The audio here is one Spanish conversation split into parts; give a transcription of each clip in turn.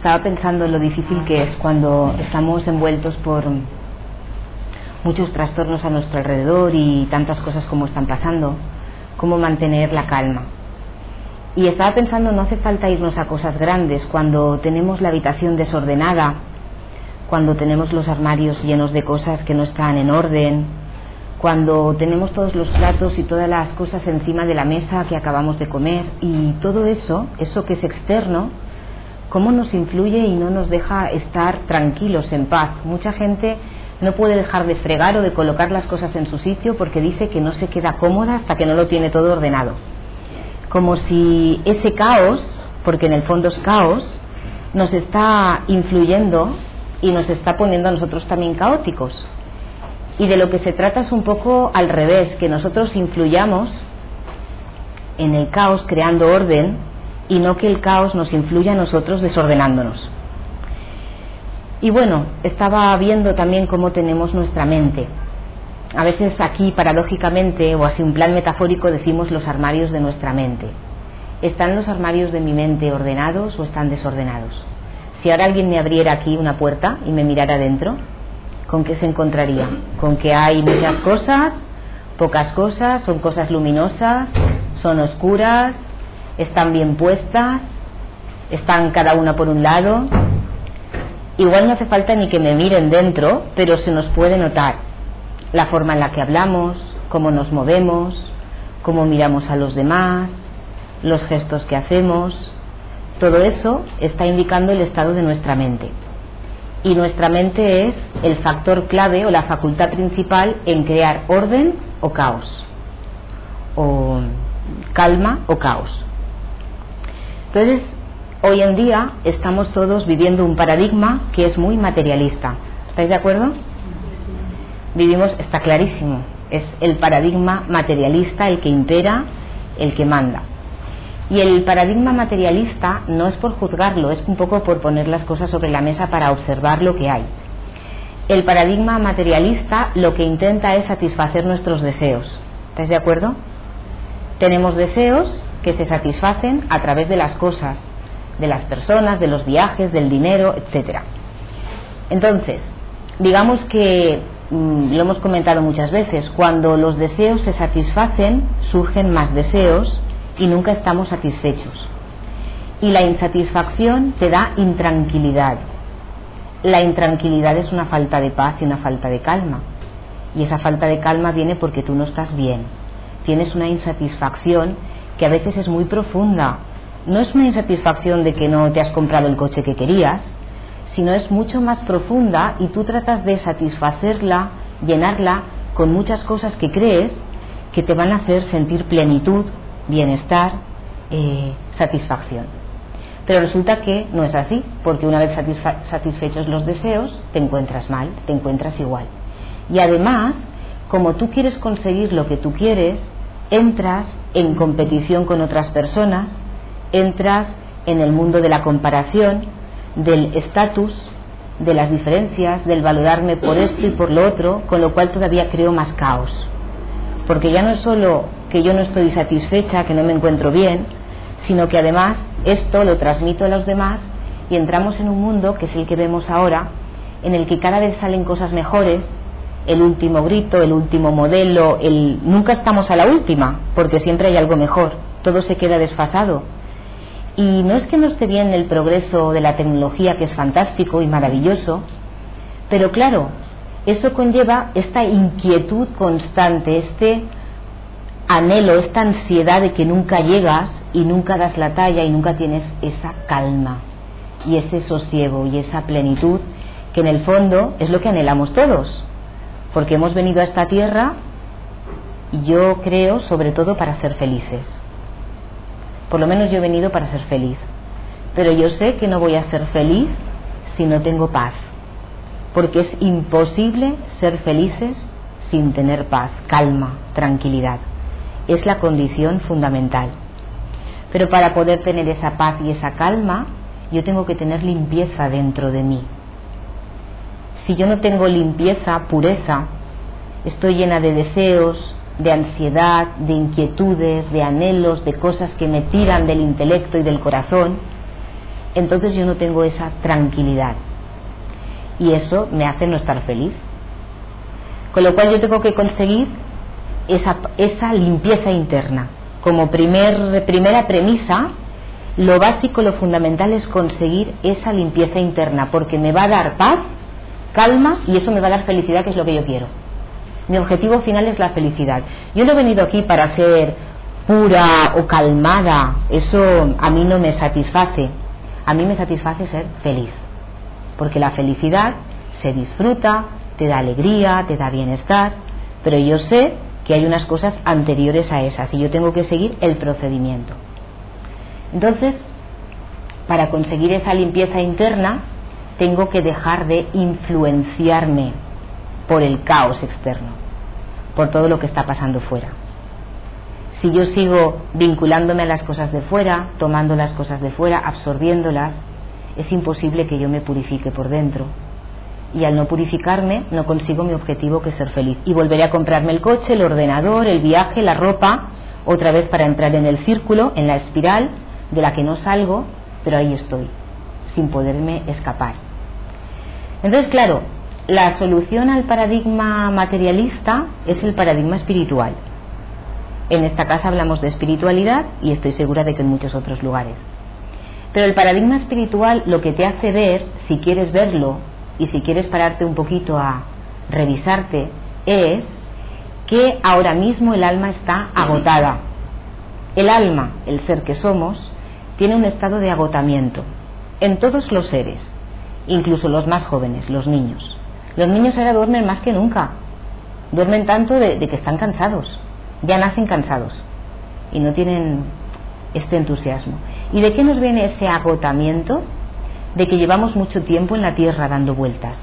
estaba pensando en lo difícil que es cuando estamos envueltos por muchos trastornos a nuestro alrededor y tantas cosas como están pasando, cómo mantener la calma. Y estaba pensando, no hace falta irnos a cosas grandes. Cuando tenemos la habitación desordenada, cuando tenemos los armarios llenos de cosas que no están en orden, cuando tenemos todos los platos y todas las cosas encima de la mesa que acabamos de comer, y todo eso que es externo, cómo nos influye y no nos deja estar tranquilos, en paz. Mucha gente no puede dejar de fregar o de colocar las cosas en su sitio porque dice que no se queda cómoda hasta que no lo tiene todo ordenado. Como si ese caos, porque en el fondo es caos, nos está influyendo y nos está poniendo a nosotros también caóticos. Y de lo que se trata es un poco al revés, que nosotros influyamos en el caos creando orden y no que el caos nos influya a nosotros desordenándonos. Y bueno, estaba viendo también cómo tenemos nuestra mente. A veces aquí paradójicamente o así un plan metafórico decimos los armarios de nuestra mente. ¿Están los armarios de mi mente ordenados o están desordenados? Si ahora alguien me abriera aquí una puerta y me mirara dentro, ¿con qué se encontraría? ¿Con que hay muchas cosas, pocas cosas, son cosas luminosas, son oscuras, están bien puestas, están cada una por un lado? Igual no hace falta ni que me miren dentro, pero se nos puede notar la forma en la que hablamos, cómo nos movemos, cómo miramos a los demás, los gestos que hacemos. Todo eso está indicando el estado de nuestra mente. Y nuestra mente es el factor clave o la facultad principal en crear orden o caos, o calma o caos. Entonces, hoy en día estamos todos viviendo un paradigma que es muy materialista. ¿Estáis de acuerdo? Vivimos, está clarísimo, es el paradigma materialista el que impera, el que manda. Y el paradigma materialista no es por juzgarlo, es un poco por poner las cosas sobre la mesa para observar lo que hay. El paradigma materialista lo que intenta es satisfacer nuestros deseos. ¿Estáis de acuerdo? Tenemos deseos que se satisfacen a través de las cosas, de las personas, de los viajes, del dinero, etcétera. Entonces, digamos que lo hemos comentado muchas veces, cuando los deseos se satisfacen, surgen más deseos y nunca estamos satisfechos. Y la insatisfacción te da intranquilidad. La intranquilidad es una falta de paz y una falta de calma. Y esa falta de calma viene porque tú no estás bien. Tienes una insatisfacción que a veces es muy profunda. No es una insatisfacción de que no te has comprado el coche que querías, sino es mucho más profunda y tú tratas de satisfacerla, llenarla con muchas cosas que crees que te van a hacer sentir plenitud, bienestar, satisfacción. Pero resulta que no es así, porque una vez satisfechos los deseos, te encuentras mal, te encuentras igual. Y además, como tú quieres conseguir lo que tú quieres, entras en competición con otras personas, entras en el mundo de la comparación, del estatus, de las diferencias, del valorarme por esto y por lo otro, con lo cual todavía creo más caos. Porque ya no es solo que yo no estoy satisfecha, que no me encuentro bien, sino que además esto lo transmito a los demás y entramos en un mundo que es el que vemos ahora, en el que cada vez salen cosas mejores, el último grito, el último modelo, nunca estamos a la última, porque siempre hay algo mejor, todo se queda desfasado. Y no es que no esté bien el progreso de la tecnología, que es fantástico y maravilloso, pero claro, eso conlleva esta inquietud constante, este anhelo, esta ansiedad de que nunca llegas y nunca das la talla y nunca tienes esa calma y ese sosiego y esa plenitud que en el fondo es lo que anhelamos todos, porque hemos venido a esta tierra, yo creo, sobre todo para ser felices. Por lo menos yo he venido para ser feliz, pero yo sé que no voy a ser feliz si no tengo paz, porque es imposible ser felices sin tener paz, calma, tranquilidad. Es la condición fundamental. Pero para poder tener esa paz y esa calma, yo tengo que tener limpieza dentro de mí. Si yo no tengo limpieza, pureza, estoy llena de deseos, de ansiedad, de inquietudes, de anhelos, de cosas que me tiran del intelecto y del corazón, entonces yo no tengo esa tranquilidad y eso me hace no estar feliz. Con lo cual yo tengo que conseguir esa limpieza interna. Como primera premisa, lo básico, lo fundamental es conseguir esa limpieza interna, porque me va a dar paz, calma, y eso me va a dar felicidad, que es lo que yo quiero. Mi objetivo final es la felicidad. Yo no he venido aquí para ser pura o calmada, eso a mí no me satisface. A mí me satisface ser feliz, porque la felicidad se disfruta, te da alegría, te da bienestar, pero yo sé que hay unas cosas anteriores a esas y yo tengo que seguir el procedimiento. Entonces, para conseguir esa limpieza interna, tengo que dejar de influenciarme por el caos externo, por todo lo que está pasando fuera. Si yo sigo vinculándome a las cosas de fuera, tomando las cosas de fuera, absorbiéndolas, es imposible que yo me purifique por dentro. Y al no purificarme, no consigo mi objetivo, que es ser feliz. Y volveré a comprarme el coche, el ordenador, el viaje, la ropa, otra vez para entrar en el círculo, en la espiral, de la que no salgo, pero ahí estoy, sin poderme escapar. Entonces, claro, la solución al paradigma materialista es el paradigma espiritual. En esta casa hablamos de espiritualidad y estoy segura de que en muchos otros lugares. Pero el paradigma espiritual lo que te hace ver, si quieres verlo y si quieres pararte un poquito a revisarte, es que ahora mismo el alma está agotada. El alma, el ser que somos, tiene un estado de agotamiento en todos los seres, incluso los más jóvenes, los niños. Los niños ahora duermen más que nunca, duermen tanto de que están cansados, ya nacen cansados y no tienen este entusiasmo. ¿Y de qué nos viene ese agotamiento? De que llevamos mucho tiempo en la tierra dando vueltas.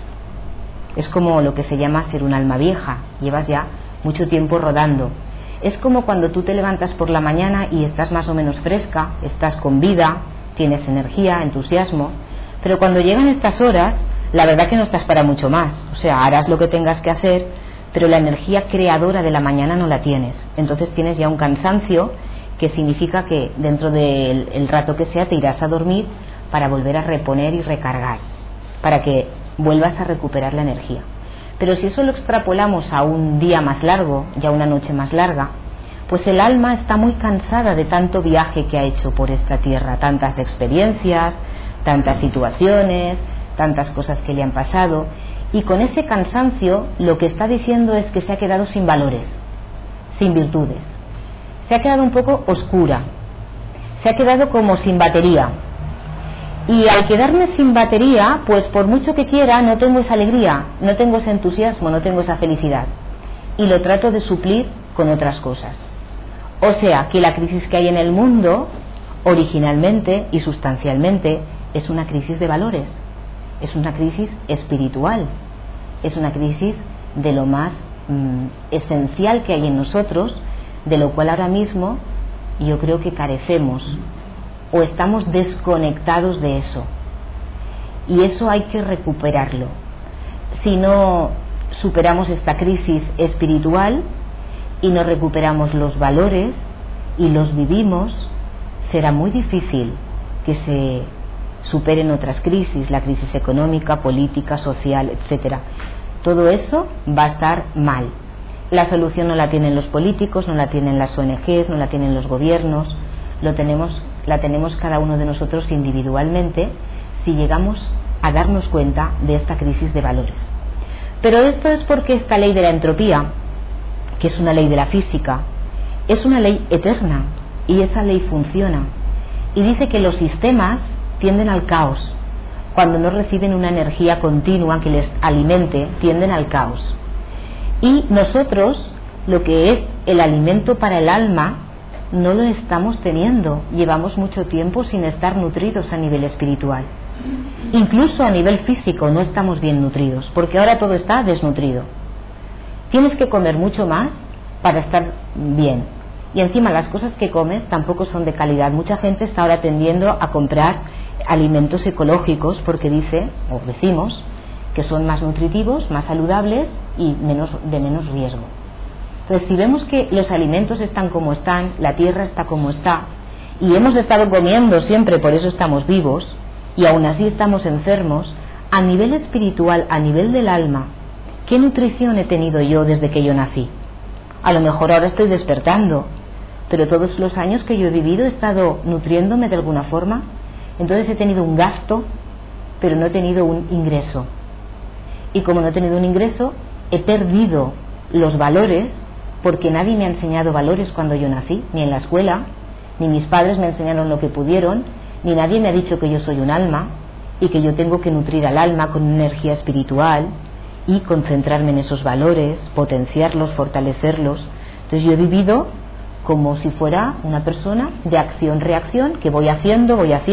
Es como lo que se llama ser un alma vieja, llevas ya mucho tiempo rodando. Es como cuando tú te levantas por la mañana y estás más o menos fresca, estás con vida, tienes energía, entusiasmo, pero cuando llegan estas horas, la verdad que no estás para mucho más. O sea, harás lo que tengas que hacer, pero la energía creadora de la mañana no la tienes. Entonces tienes ya un cansancio, que significa que dentro del rato que sea te irás a dormir para volver a reponer y recargar, para que vuelvas a recuperar la energía. Pero si eso lo extrapolamos a un día más largo, ya una noche más larga, pues el alma está muy cansada de tanto viaje que ha hecho por esta tierra, tantas experiencias, tantas situaciones, tantas cosas que le han pasado, y con ese cansancio lo que está diciendo es que se ha quedado sin valores, sin virtudes, se ha quedado un poco oscura, se ha quedado como sin batería. Y al quedarme sin batería, pues por mucho que quiera, no tengo esa alegría, no tengo ese entusiasmo, no tengo esa felicidad. Y lo trato de suplir con otras cosas. O sea, que la crisis que hay en el mundo, originalmente y sustancialmente, es una crisis de valores. Es una crisis espiritual. Es una crisis de lo más esencial que hay en nosotros, de lo cual ahora mismo yo creo que carecemos. O estamos desconectados de eso, y eso hay que recuperarlo. Si no superamos esta crisis espiritual y no recuperamos los valores y los vivimos, será muy difícil que se superen otras crisis, la crisis económica, política, social, etcétera. Todo eso va a estar mal. La solución no la tienen los políticos, no la tienen las ONGs, no la tienen los gobiernos, la tenemos cada uno de nosotros individualmente, si llegamos a darnos cuenta de esta crisis de valores. Pero esto es porque esta ley de la entropía, que es una ley de la física, es una ley eterna, y esa ley funciona, y dice que los sistemas tienden al caos. Cuando no reciben una energía continua que les alimente, tienden al caos. Y nosotros, lo que es el alimento para el alma, no lo estamos teniendo. Llevamos mucho tiempo sin estar nutridos a nivel espiritual. Incluso a nivel físico no estamos bien nutridos, porque ahora todo está desnutrido. Tienes que comer mucho más para estar bien. Y encima las cosas que comes tampoco son de calidad. Mucha gente está ahora tendiendo a comprar alimentos ecológicos porque decimos que son más nutritivos, más saludables y de menos riesgo. Entonces, si vemos que los alimentos están como están, la tierra está como está, y hemos estado comiendo siempre, por eso estamos vivos, y aún así estamos enfermos, a nivel espiritual, a nivel del alma, ¿qué nutrición he tenido yo desde que yo nací? A lo mejor ahora estoy despertando, pero todos los años que yo he vivido he estado nutriéndome de alguna forma. Entonces he tenido un gasto, pero no he tenido un ingreso. Y como no he tenido un ingreso, he perdido los valores, porque nadie me ha enseñado valores cuando yo nací, ni en la escuela, ni mis padres me enseñaron lo que pudieron, ni nadie me ha dicho que yo soy un alma y que yo tengo que nutrir al alma con energía espiritual y concentrarme en esos valores, potenciarlos, fortalecerlos. Entonces yo he vivido como si fuera una persona de acción-reacción, que voy haciendo.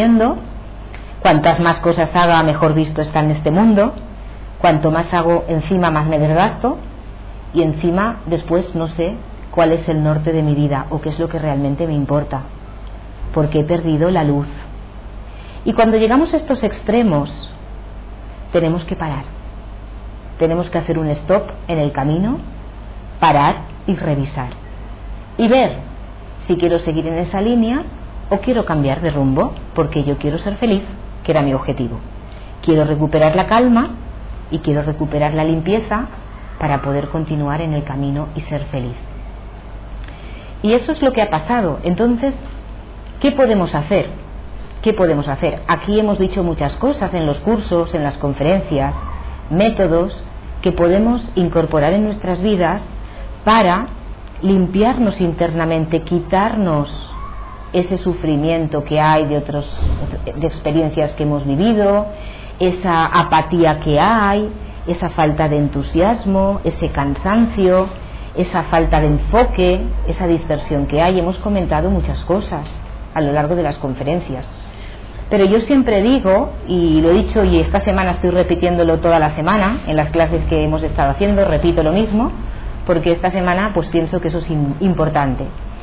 Cuantas más cosas haga, mejor visto está en este mundo. Cuanto más hago, encima más me desgasto, y encima después no sé cuál es el norte de mi vida o qué es lo que realmente me importa, porque he perdido la luz. Y cuando llegamos a estos extremos, tenemos que parar, tenemos que hacer un stop en el camino, parar y revisar y ver si quiero seguir en esa línea o quiero cambiar de rumbo, porque yo quiero ser feliz, que era mi objetivo. Quiero recuperar la calma y quiero recuperar la limpieza para poder continuar en el camino y ser feliz. Y eso es lo que ha pasado. Entonces, ¿qué podemos hacer? ¿Qué podemos hacer? Aquí hemos dicho muchas cosas en los cursos, en las conferencias, métodos que podemos incorporar en nuestras vidas para limpiarnos internamente, quitarnos ese sufrimiento que hay de experiencias que hemos vivido, esa apatía que hay, esa falta de entusiasmo, ese cansancio, esa falta de enfoque, esa dispersión que hay. Hemos comentado muchas cosas a lo largo de las conferencias, pero yo siempre digo, y lo he dicho y esta semana estoy repitiéndolo toda la semana en las clases que hemos estado haciendo, repito lo mismo, porque esta semana pues pienso que eso es importante.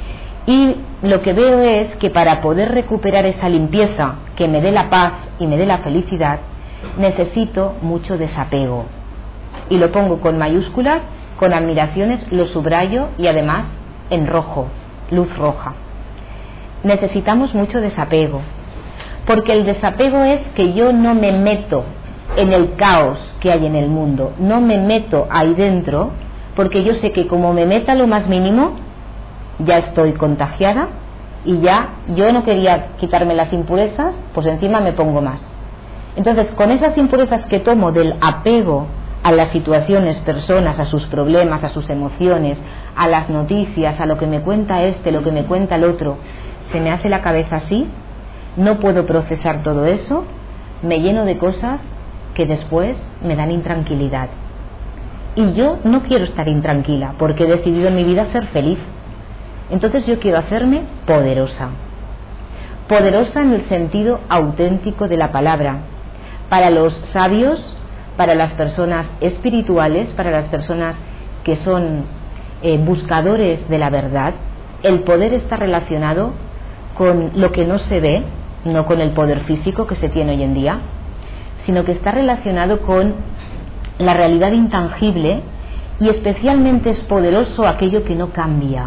Y lo que veo es que para poder recuperar esa limpieza que me dé la paz y me dé la felicidad, necesito mucho desapego, y lo pongo con mayúsculas, con admiraciones, lo subrayo y además en rojo, luz roja. Necesitamos mucho desapego, porque el desapego es que yo no me meto en el caos que hay en el mundo, no me meto ahí dentro, porque yo sé que como me meta lo más mínimo ya estoy contagiada, y ya yo no quería quitarme las impurezas, pues encima me pongo más. Entonces, con esas impurezas que tomo del apego a las situaciones, personas, a sus problemas, a sus emociones, a las noticias, a lo que me cuenta este, lo que me cuenta el otro, se me hace la cabeza así, no puedo procesar todo eso, me lleno de cosas que después me dan intranquilidad. Y yo no quiero estar intranquila, porque he decidido en mi vida ser feliz. Entonces yo quiero hacerme poderosa. Poderosa en el sentido auténtico de la palabra. Para los sabios, para las personas espirituales, para las personas que son buscadores de la verdad, el poder está relacionado con lo que no se ve, no con el poder físico que se tiene hoy en día, sino que está relacionado con la realidad intangible, y especialmente es poderoso aquello que no cambia.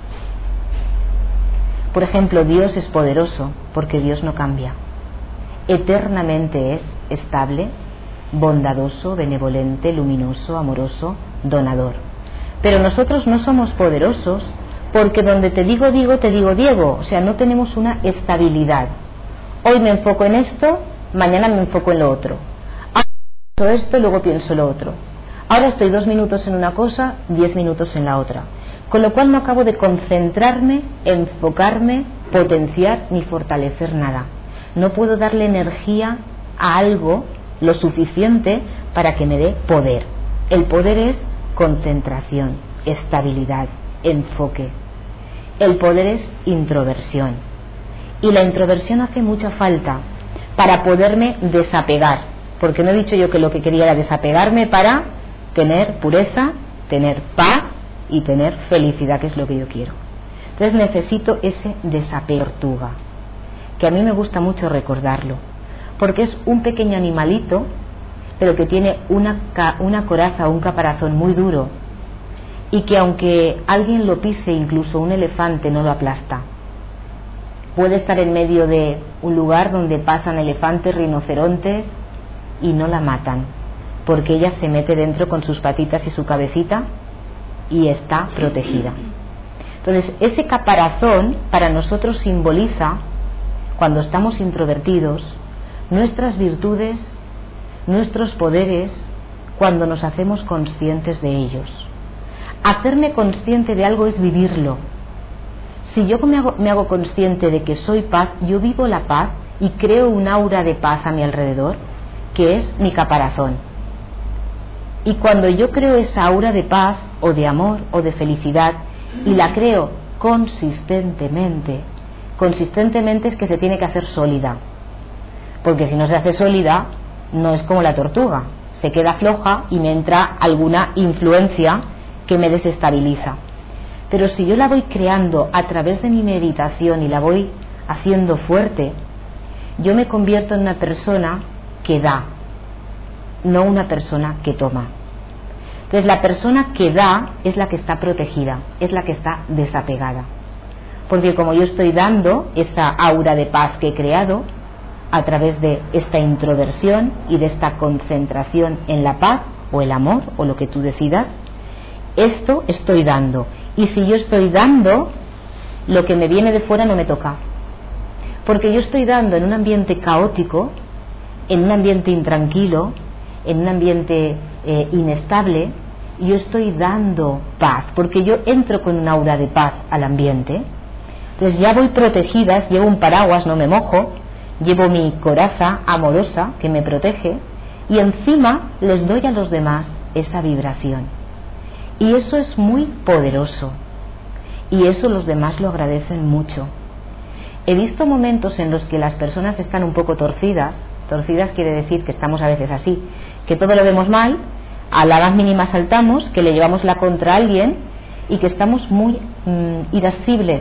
Por ejemplo, Dios es poderoso porque Dios no cambia. Eternamente es estable, bondadoso, benevolente, luminoso, amoroso, donador. Pero nosotros no somos poderosos porque donde te digo Diego, te digo Diego. O sea, no tenemos una estabilidad. Hoy me enfoco en esto, mañana me enfoco en lo otro. Ahora pienso esto, luego pienso lo otro. Ahora estoy 2 minutos en una cosa, 10 minutos en la otra. Con lo cual no acabo de concentrarme, enfocarme, potenciar ni fortalecer nada. No puedo darle energía a algo lo suficiente para que me dé poder. El poder es concentración, estabilidad, enfoque. El poder es introversión. Y la introversión hace mucha falta para poderme desapegar. Porque no he dicho yo que lo que quería era desapegarme para tener pureza, tener paz y tener felicidad, que es lo que yo quiero. Entonces necesito ese desapego tortuga, que a mí me gusta mucho recordarlo, porque es un pequeño animalito, pero que tiene una coraza o un caparazón muy duro, y que aunque alguien lo pise, incluso un elefante, no lo aplasta. puede estar en medio de un lugar donde pasan elefantes, rinocerontes y no la matan, porque ella se mete dentro con sus patitas y su cabecita y está protegida. Entonces, ese caparazón para nosotros simboliza, cuando estamos introvertidos, nuestras virtudes, nuestros poderes, cuando nos hacemos conscientes de ellos. Hacerme consciente de algo es vivirlo. Si yo me hago consciente de que soy paz, yo vivo la paz y creo un aura de paz a mi alrededor, que es mi caparazón. Y cuando yo creo esa aura de paz o de amor o de felicidad, y la creo consistentemente es que se tiene que hacer sólida, porque si no se hace sólida no es como la tortuga, se queda floja y me entra alguna influencia que me desestabiliza. Pero si yo la voy creando a través de mi meditación y la voy haciendo fuerte, yo me convierto en una persona que da, no una persona que toma. Entonces la persona que da es la que está protegida, es la que está desapegada, porque como yo estoy dando esa aura de paz que he creado a través de esta introversión y de esta concentración en la paz o el amor o lo que tú decidas, esto estoy dando. Y si yo estoy dando, lo que me viene de fuera no me toca, porque yo estoy dando en un ambiente caótico, en un ambiente intranquilo, en un ambiente inestable. Yo estoy dando paz, porque yo entro con un aura de paz al ambiente. Entonces ya voy protegida, llevo un paraguas, no me mojo, llevo mi coraza amorosa que me protege, y encima les doy a los demás esa vibración. Y eso es muy poderoso, y eso los demás lo agradecen mucho. He visto momentos en los que las personas están un poco torcidas quiere decir que estamos a veces así, que todo lo vemos mal, a la más mínima saltamos, que le llevamos la contra a alguien y que estamos muy irascibles.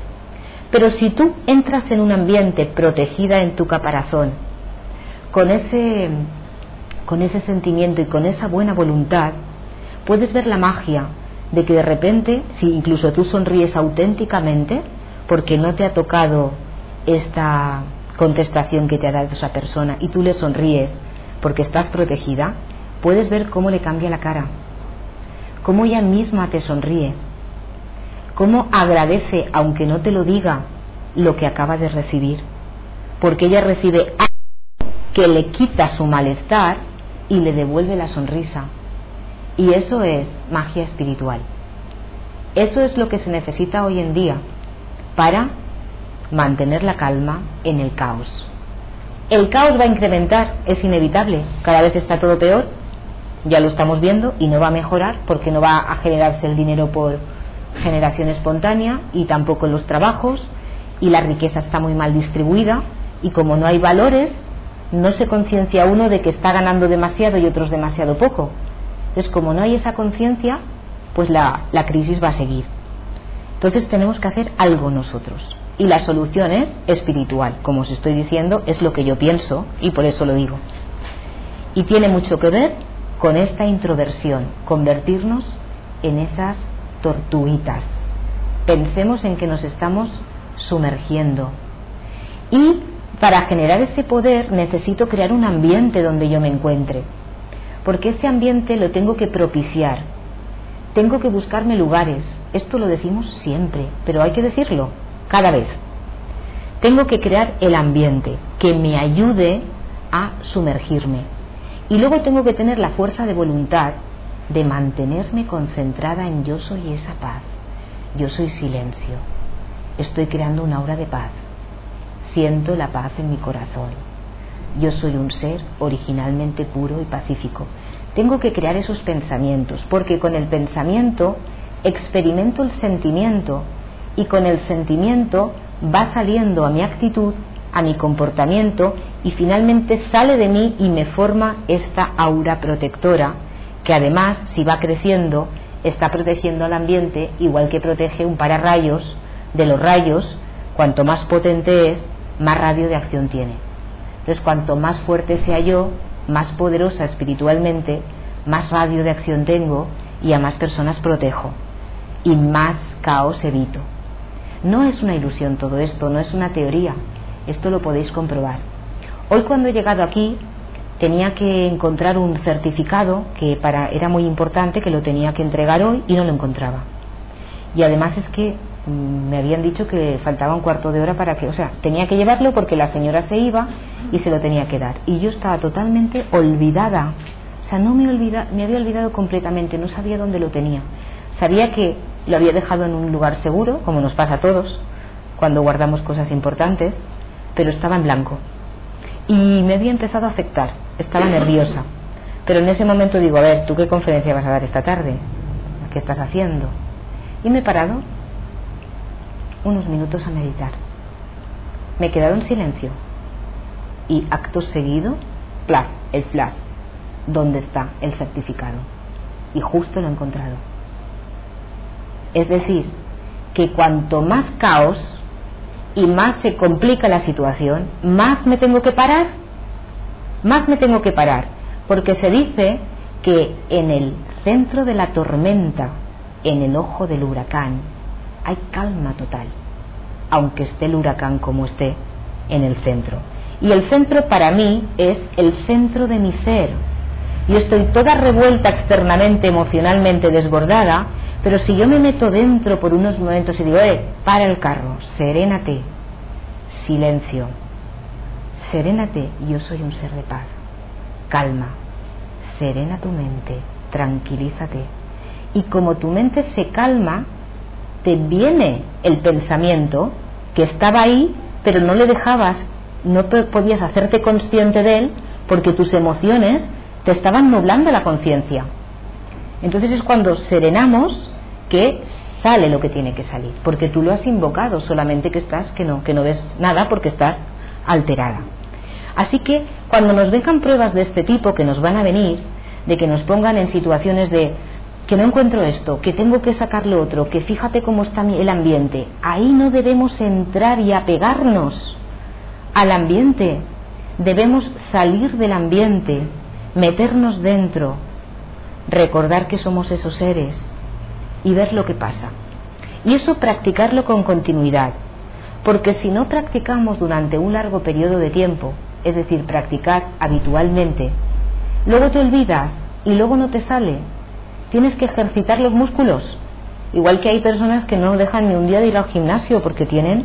Pero si tú entras en un ambiente protegida en tu caparazón, con ese sentimiento y con esa buena voluntad, puedes ver la magia de que de repente, si incluso tú sonríes auténticamente, porque no te ha tocado esta contestación que te ha dado esa persona y tú le sonríes porque estás protegida, puedes ver cómo le cambia la cara, cómo ella misma te sonríe, cómo agradece, aunque no te lo diga, lo que acaba de recibir, porque ella recibe algo que le quita su malestar y le devuelve la sonrisa. Y eso es magia espiritual. Eso es lo que se necesita hoy en día para mantener la calma en el caos. El caos va a incrementar, es inevitable, cada vez está todo peor, ya lo estamos viendo, y no va a mejorar porque no va a generarse el dinero por generación espontánea, y tampoco los trabajos, y la riqueza está muy mal distribuida, y como no hay valores, no se conciencia uno de que está ganando demasiado y otros demasiado poco. Entonces, como no hay esa conciencia, pues la crisis va a seguir. Entonces tenemos que hacer algo nosotros, y la solución es espiritual, como os estoy diciendo, es lo que yo pienso y por eso lo digo, y tiene mucho que ver con esta introversión, convertirnos en esas tortuguitas. Pensemos en que nos estamos sumergiendo, y para generar ese poder necesito crear un ambiente donde yo me encuentre, porque ese ambiente lo tengo que propiciar, tengo que buscarme lugares. Esto lo decimos siempre, pero hay que decirlo cada vez. Tengo que crear el ambiente que me ayude a sumergirme, y luego tengo que tener la fuerza de voluntad de mantenerme concentrada en yo soy esa paz, yo soy silencio, estoy creando una aura de paz, siento la paz en mi corazón, yo soy un ser originalmente puro y pacífico. Tengo que crear esos pensamientos, porque con el pensamiento experimento el sentimiento, y con el sentimiento va saliendo a mi actitud, a mi comportamiento, y finalmente sale de mí y me forma esta aura protectora, que además, si va creciendo, está protegiendo al ambiente igual que protege un pararrayos de los rayos. Cuanto más potente es, más radio de acción tiene. Entonces, cuanto más fuerte sea yo, más poderosa espiritualmente, más radio de acción tengo, y a más personas protejo y más caos evito. No es una ilusión todo esto, no es una teoría, esto lo podéis comprobar. Hoy cuando he llegado aquí tenía que encontrar un certificado que era muy importante, que lo tenía que entregar hoy y no lo encontraba. Y además es que me habían dicho que faltaba un cuarto de hora para que, o sea, tenía que llevarlo porque la señora se iba y se lo tenía que dar. Y yo estaba totalmente olvidada, o sea, me había olvidado completamente, no sabía dónde lo tenía. Sabía que lo había dejado en un lugar seguro, como nos pasa a todos cuando guardamos cosas importantes, pero estaba en blanco. Y me había empezado a afectar, estaba nerviosa. Pero en ese momento digo, a ver, ¿tú qué conferencia vas a dar esta tarde? ¿Qué estás haciendo? Y me he parado unos minutos a meditar. Me he quedado en silencio. Y acto seguido, plaf, el flash. ¿Dónde está el certificado? Y justo lo he encontrado. Es decir, que cuanto más caos y más se complica la situación, más me tengo que parar. Porque se dice que en el centro de la tormenta, en el ojo del huracán, hay calma total, aunque esté el huracán como esté en el centro. Y el centro para mí es el centro de mi ser. Yo estoy toda revuelta externamente, emocionalmente desbordada, pero si yo me meto dentro por unos momentos y digo, para el carro, serénate, silencio, serénate, yo soy un ser de paz, calma, serena tu mente, tranquilízate. Y como tu mente se calma, te viene el pensamiento que estaba ahí, pero no le dejabas, no podías hacerte consciente de él, porque tus emociones te estaban nublando la conciencia. Entonces es cuando serenamos que sale lo que tiene que salir, porque tú lo has invocado, solamente que no ves nada porque estás alterada. Así que cuando nos vengan pruebas de este tipo que nos van a venir, de que nos pongan en situaciones de que no encuentro esto, que tengo que sacar lo otro, que fíjate cómo está el ambiente, ahí no debemos entrar y apegarnos al ambiente, debemos salir del ambiente, meternos dentro, recordar que somos esos seres y ver lo que pasa. Y eso practicarlo con continuidad, porque si no practicamos durante un largo periodo de tiempo, es decir, practicar habitualmente, luego te olvidas y luego no te sale. Tienes que ejercitar los músculos, igual que hay personas que no dejan ni un día de ir al gimnasio porque tienen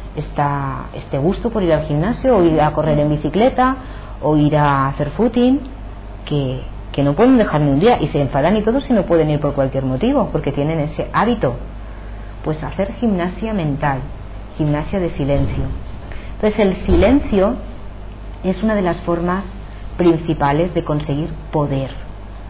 este gusto por ir al gimnasio, o ir a correr en bicicleta, o ir a hacer footing, que no pueden dejar ni un día y se enfadan y todo si no pueden ir por cualquier motivo, porque tienen ese hábito. Pues hacer gimnasia mental, gimnasia de silencio. Entonces el silencio es una de las formas principales de conseguir poder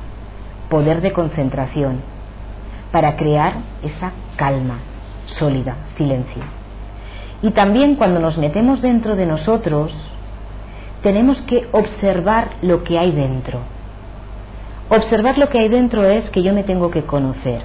de concentración, para crear esa calma sólida, silencio. Y también cuando nos metemos dentro de nosotros, tenemos que observar lo que hay dentro. Observar lo que hay dentro es que yo me tengo que conocer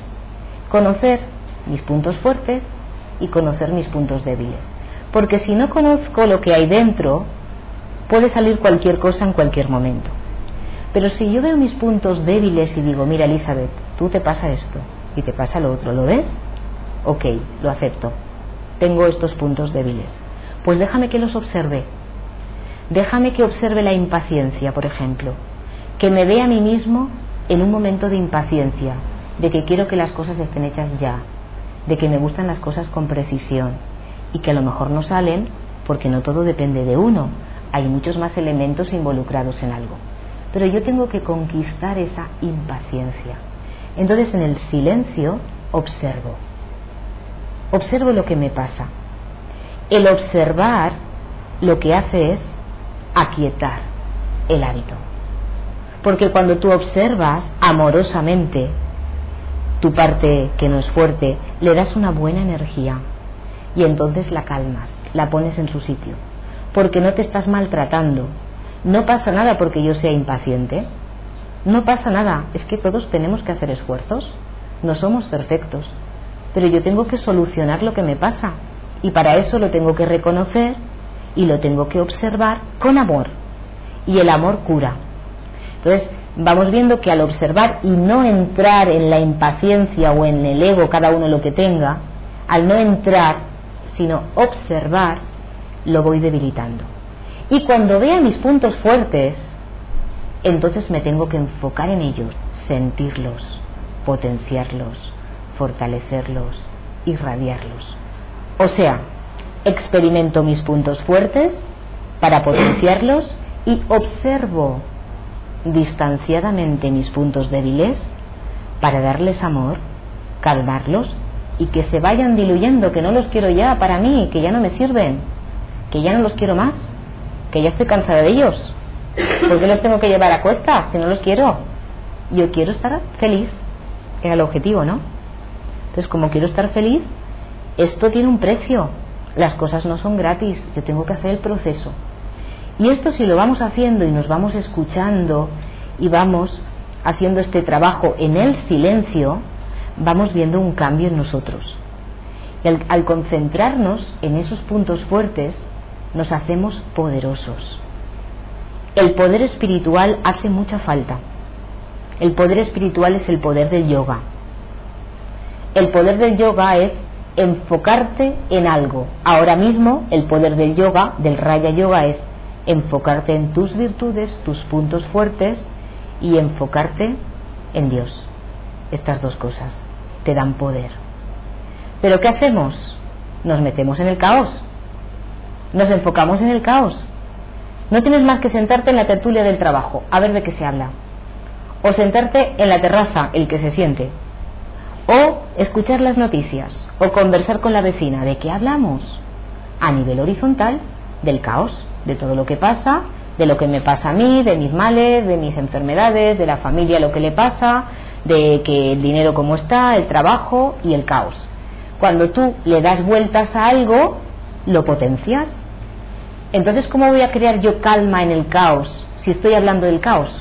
mis puntos fuertes y conocer mis puntos débiles, porque si no conozco lo que hay dentro, puede salir cualquier cosa en cualquier momento. Pero si yo veo mis puntos débiles y digo, mira Elizabeth, tú te pasa esto y te pasa lo otro, ¿lo ves? Ok, lo acepto, tengo estos puntos débiles, pues déjame que los observe. Déjame que observe la impaciencia, por ejemplo, que me vea a mí mismo en un momento de impaciencia, de que quiero que las cosas estén hechas ya, de que me gustan las cosas con precisión y que a lo mejor no salen porque no todo depende de uno, hay muchos más elementos involucrados en algo. Pero yo tengo que conquistar esa impaciencia. Entonces en el silencio observo lo que me pasa. El observar lo que hace es aquietar el hábito, porque cuando tú observas amorosamente tu parte que no es fuerte, le das una buena energía y entonces la calmas, la pones en su sitio, porque no te estás maltratando. No pasa nada porque yo sea impaciente, no pasa nada, es que todos tenemos que hacer esfuerzos, no somos perfectos, pero yo tengo que solucionar lo que me pasa y para eso lo tengo que reconocer y lo tengo que observar con amor, y el amor cura. Entonces vamos viendo que al observar y no entrar en la impaciencia o en el ego, cada uno lo que tenga, al no entrar, sino observar, lo voy debilitando. Y cuando vea mis puntos fuertes, entonces me tengo que enfocar en ellos, sentirlos, potenciarlos, fortalecerlos, irradiarlos. O sea, experimento mis puntos fuertes para potenciarlos y observo distanciadamente mis puntos débiles para darles amor, calmarlos y que se vayan diluyendo, que no los quiero ya para mí, que ya no me sirven, que ya no los quiero más, que ya estoy cansada de ellos. ¿Por qué los tengo que llevar a cuestas si no los quiero? Yo quiero estar feliz, era el objetivo, ¿no? Entonces, como quiero estar feliz, esto tiene un precio, las cosas no son gratis, yo tengo que hacer el proceso. Y esto, si lo vamos haciendo y nos vamos escuchando y vamos haciendo este trabajo en el silencio, vamos viendo un cambio en nosotros. Y al concentrarnos en esos puntos fuertes, nos hacemos poderosos. El poder espiritual hace mucha falta. El poder espiritual es el poder del yoga. El poder del yoga es enfocarte en algo. Ahora mismo el poder del yoga, del Raya Yoga, es enfocarte en tus virtudes, tus puntos fuertes y enfocarte en Dios. Estas dos cosas te dan poder. ¿Pero qué hacemos? Nos metemos en el caos. Nos enfocamos en el caos. No tienes más que sentarte en la tertulia del trabajo, a ver de qué se habla. O sentarte en la terraza, el que se siente. O escuchar las noticias. O conversar con la vecina. ¿De qué hablamos? A nivel horizontal, del caos, de todo lo que pasa, de lo que me pasa a mí, de mis males, de mis enfermedades, de la familia lo que le pasa, de que el dinero cómo está, el trabajo y el caos. Cuando tú le das vueltas a algo, lo potencias. Entonces, ¿cómo voy a crear yo calma en el caos si estoy hablando del caos?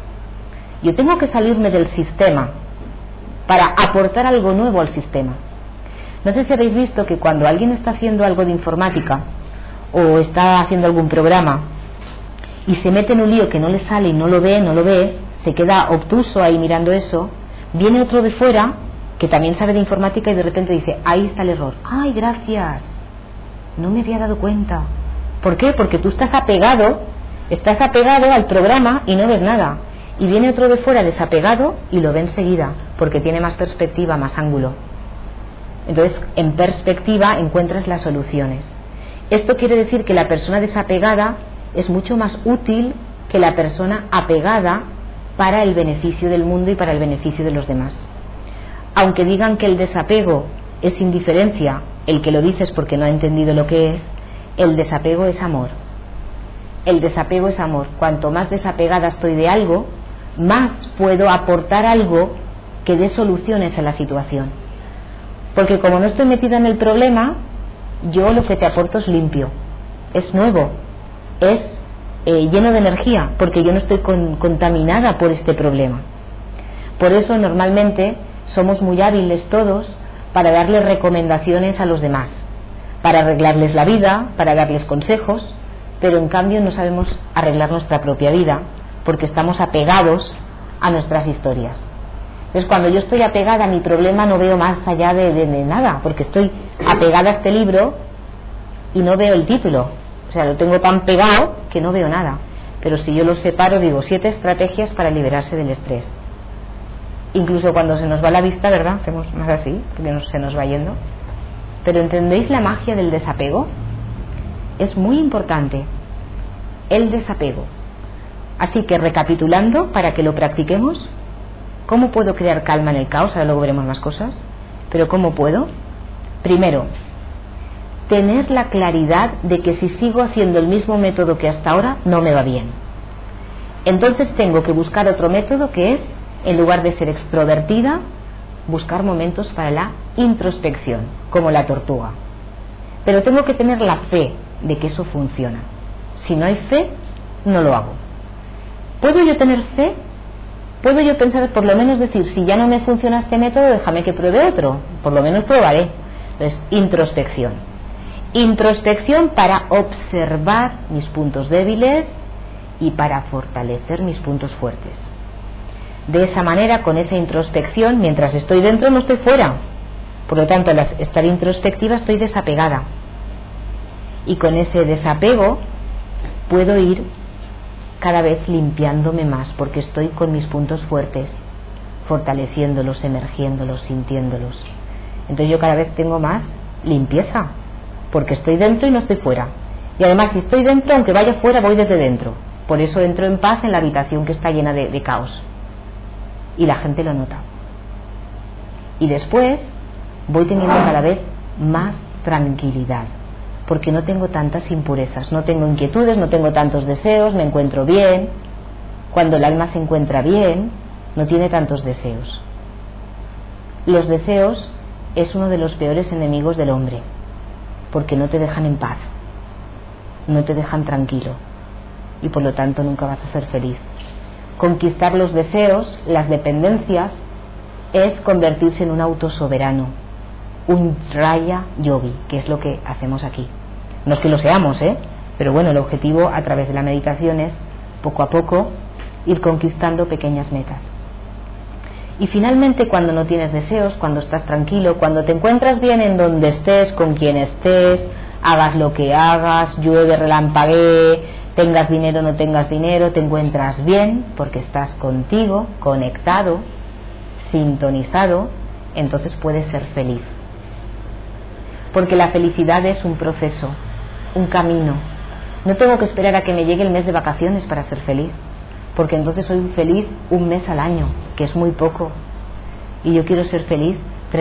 Yo tengo que salirme del sistema para aportar algo nuevo al sistema. No sé si habéis visto que cuando alguien está haciendo algo de informática o está haciendo algún programa y se mete en un lío que no le sale y no lo ve, se queda obtuso ahí mirando eso, viene otro de fuera que también sabe de informática y de repente dice, ahí está el error. ¡Ay, gracias! No me había dado cuenta. ¿Por qué? Porque tú estás apegado al programa y no ves nada. Y viene otro de fuera desapegado y lo ve enseguida, porque tiene más perspectiva, más ángulo. Entonces, en perspectiva encuentras las soluciones. Esto quiere decir que la persona desapegada es mucho más útil que la persona apegada para el beneficio del mundo y para el beneficio de los demás. Aunque digan que el desapego es indiferencia, el que lo dice es porque no ha entendido lo que es, el desapego es amor. El desapego es amor. Cuanto más desapegada estoy de algo, más puedo aportar algo que dé soluciones a la situación. Porque como no estoy metida en el problema, yo lo que te aporto es limpio, es nuevo, es lleno de energía, porque yo no estoy contaminada por este problema. Por eso normalmente somos muy hábiles todos para darles recomendaciones a los demás, para arreglarles la vida, para darles consejos, pero en cambio no sabemos arreglar nuestra propia vida porque estamos apegados a nuestras historias. Entonces, cuando yo estoy apegada a mi problema, no veo más allá de nada, porque estoy apegada a este libro y no veo el título. O sea, lo tengo tan pegado que no veo nada. Pero si yo lo separo, digo, 7 estrategias para liberarse del estrés. Incluso cuando se nos va la vista, ¿verdad? Hacemos más así, porque se nos va yendo. Pero ¿entendéis la magia del desapego? Es muy importante el desapego. Así que, recapitulando, para que lo practiquemos, ¿cómo puedo crear calma en el caos? Ahora luego veremos más cosas. Pero ¿cómo puedo? Primero, tener la claridad de que si sigo haciendo el mismo método que hasta ahora, no me va bien. Entonces tengo que buscar otro método que es, en lugar de ser extrovertida, buscar momentos para la introspección, como la tortuga. Pero tengo que tener la fe de que eso funciona. Si no hay fe, no lo hago. ¿Puedo yo tener fe? ¿Puedo yo pensar, por lo menos decir, si ya no me funciona este método, déjame que pruebe otro? Por lo menos probaré. Entonces, introspección. Introspección para observar mis puntos débiles y para fortalecer mis puntos fuertes. De esa manera, con esa introspección, mientras estoy dentro no estoy fuera. Por lo tanto, al estar introspectiva estoy desapegada. Y con ese desapego puedo ir cada vez limpiándome más, porque estoy con mis puntos fuertes, fortaleciéndolos, emergiéndolos, sintiéndolos. Entonces yo cada vez tengo más limpieza, porque estoy dentro y no estoy fuera. Y además, si estoy dentro, aunque vaya fuera, voy desde dentro. Por eso entro en paz en la habitación que está llena de caos. Y la gente lo nota. Y después voy teniendo cada vez más tranquilidad, porque no tengo tantas impurezas, no tengo inquietudes, no tengo tantos deseos, me encuentro bien. Cuando el alma se encuentra bien, no tiene tantos deseos. Los deseos es uno de los peores enemigos del hombre, porque no te dejan en paz, no te dejan tranquilo, y por lo tanto nunca vas a ser feliz. Conquistar los deseos, las dependencias, es convertirse en un autosoberano, un raya yogi, que es lo que hacemos aquí. No es que lo seamos, pero bueno, el objetivo a través de la meditación es, poco a poco, ir conquistando pequeñas metas. Y finalmente, cuando no tienes deseos, cuando estás tranquilo, cuando te encuentras bien en donde estés, con quien estés, hagas lo que hagas, llueve, relampaguee, tengas dinero o no tengas dinero, te encuentras bien porque estás contigo, conectado, sintonizado, entonces puedes ser feliz. Porque la felicidad es un proceso, un camino. No tengo que esperar a que me llegue el mes de vacaciones para ser feliz, porque entonces soy feliz un mes al año, que es muy poco. Y yo quiero ser feliz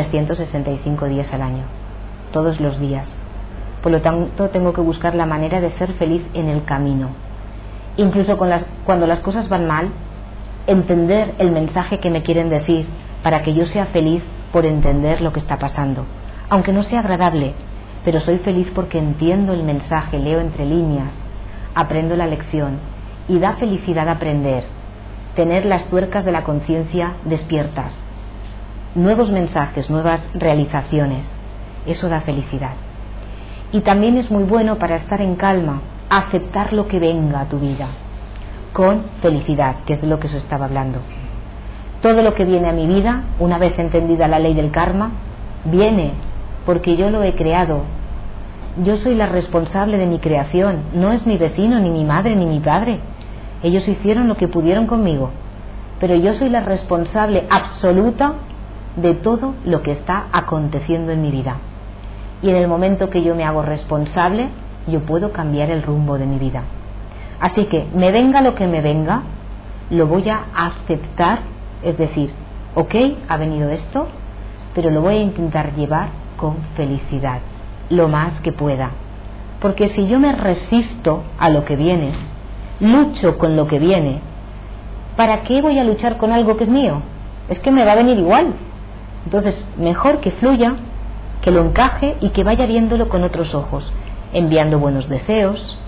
365 días al año, todos los días. Por lo tanto, tengo que buscar la manera de ser feliz en el camino. Incluso cuando las cosas van mal, entender el mensaje que me quieren decir para que yo sea feliz por entender lo que está pasando. Aunque no sea agradable, pero soy feliz porque entiendo el mensaje, leo entre líneas, aprendo la lección, y da felicidad aprender, tener las tuercas de la conciencia despiertas, nuevos mensajes, nuevas realizaciones. Eso da felicidad. Y también es muy bueno para estar en calma, aceptar lo que venga a tu vida con felicidad, que es de lo que os estaba hablando. Todo lo que viene a mi vida, una vez entendida la ley del karma, viene porque yo lo he creado. Yo soy la responsable de mi creación, no es mi vecino, ni mi madre, ni mi padre. Ellos hicieron lo que pudieron conmigo, pero yo soy la responsable absoluta de todo lo que está aconteciendo en mi vida. Y en el momento que yo me hago responsable, yo puedo cambiar el rumbo de mi vida. Así que me venga lo que me venga, lo voy a aceptar, es decir, ok, ha venido esto, pero lo voy a intentar llevar con felicidad, lo más que pueda. Porque si yo me resisto a lo que viene, lucho con lo que viene, ¿para qué voy a luchar con algo que es mío? Es que me va a venir igual. Entonces, mejor que fluya, que lo encaje y que vaya viéndolo con otros ojos, enviando buenos deseos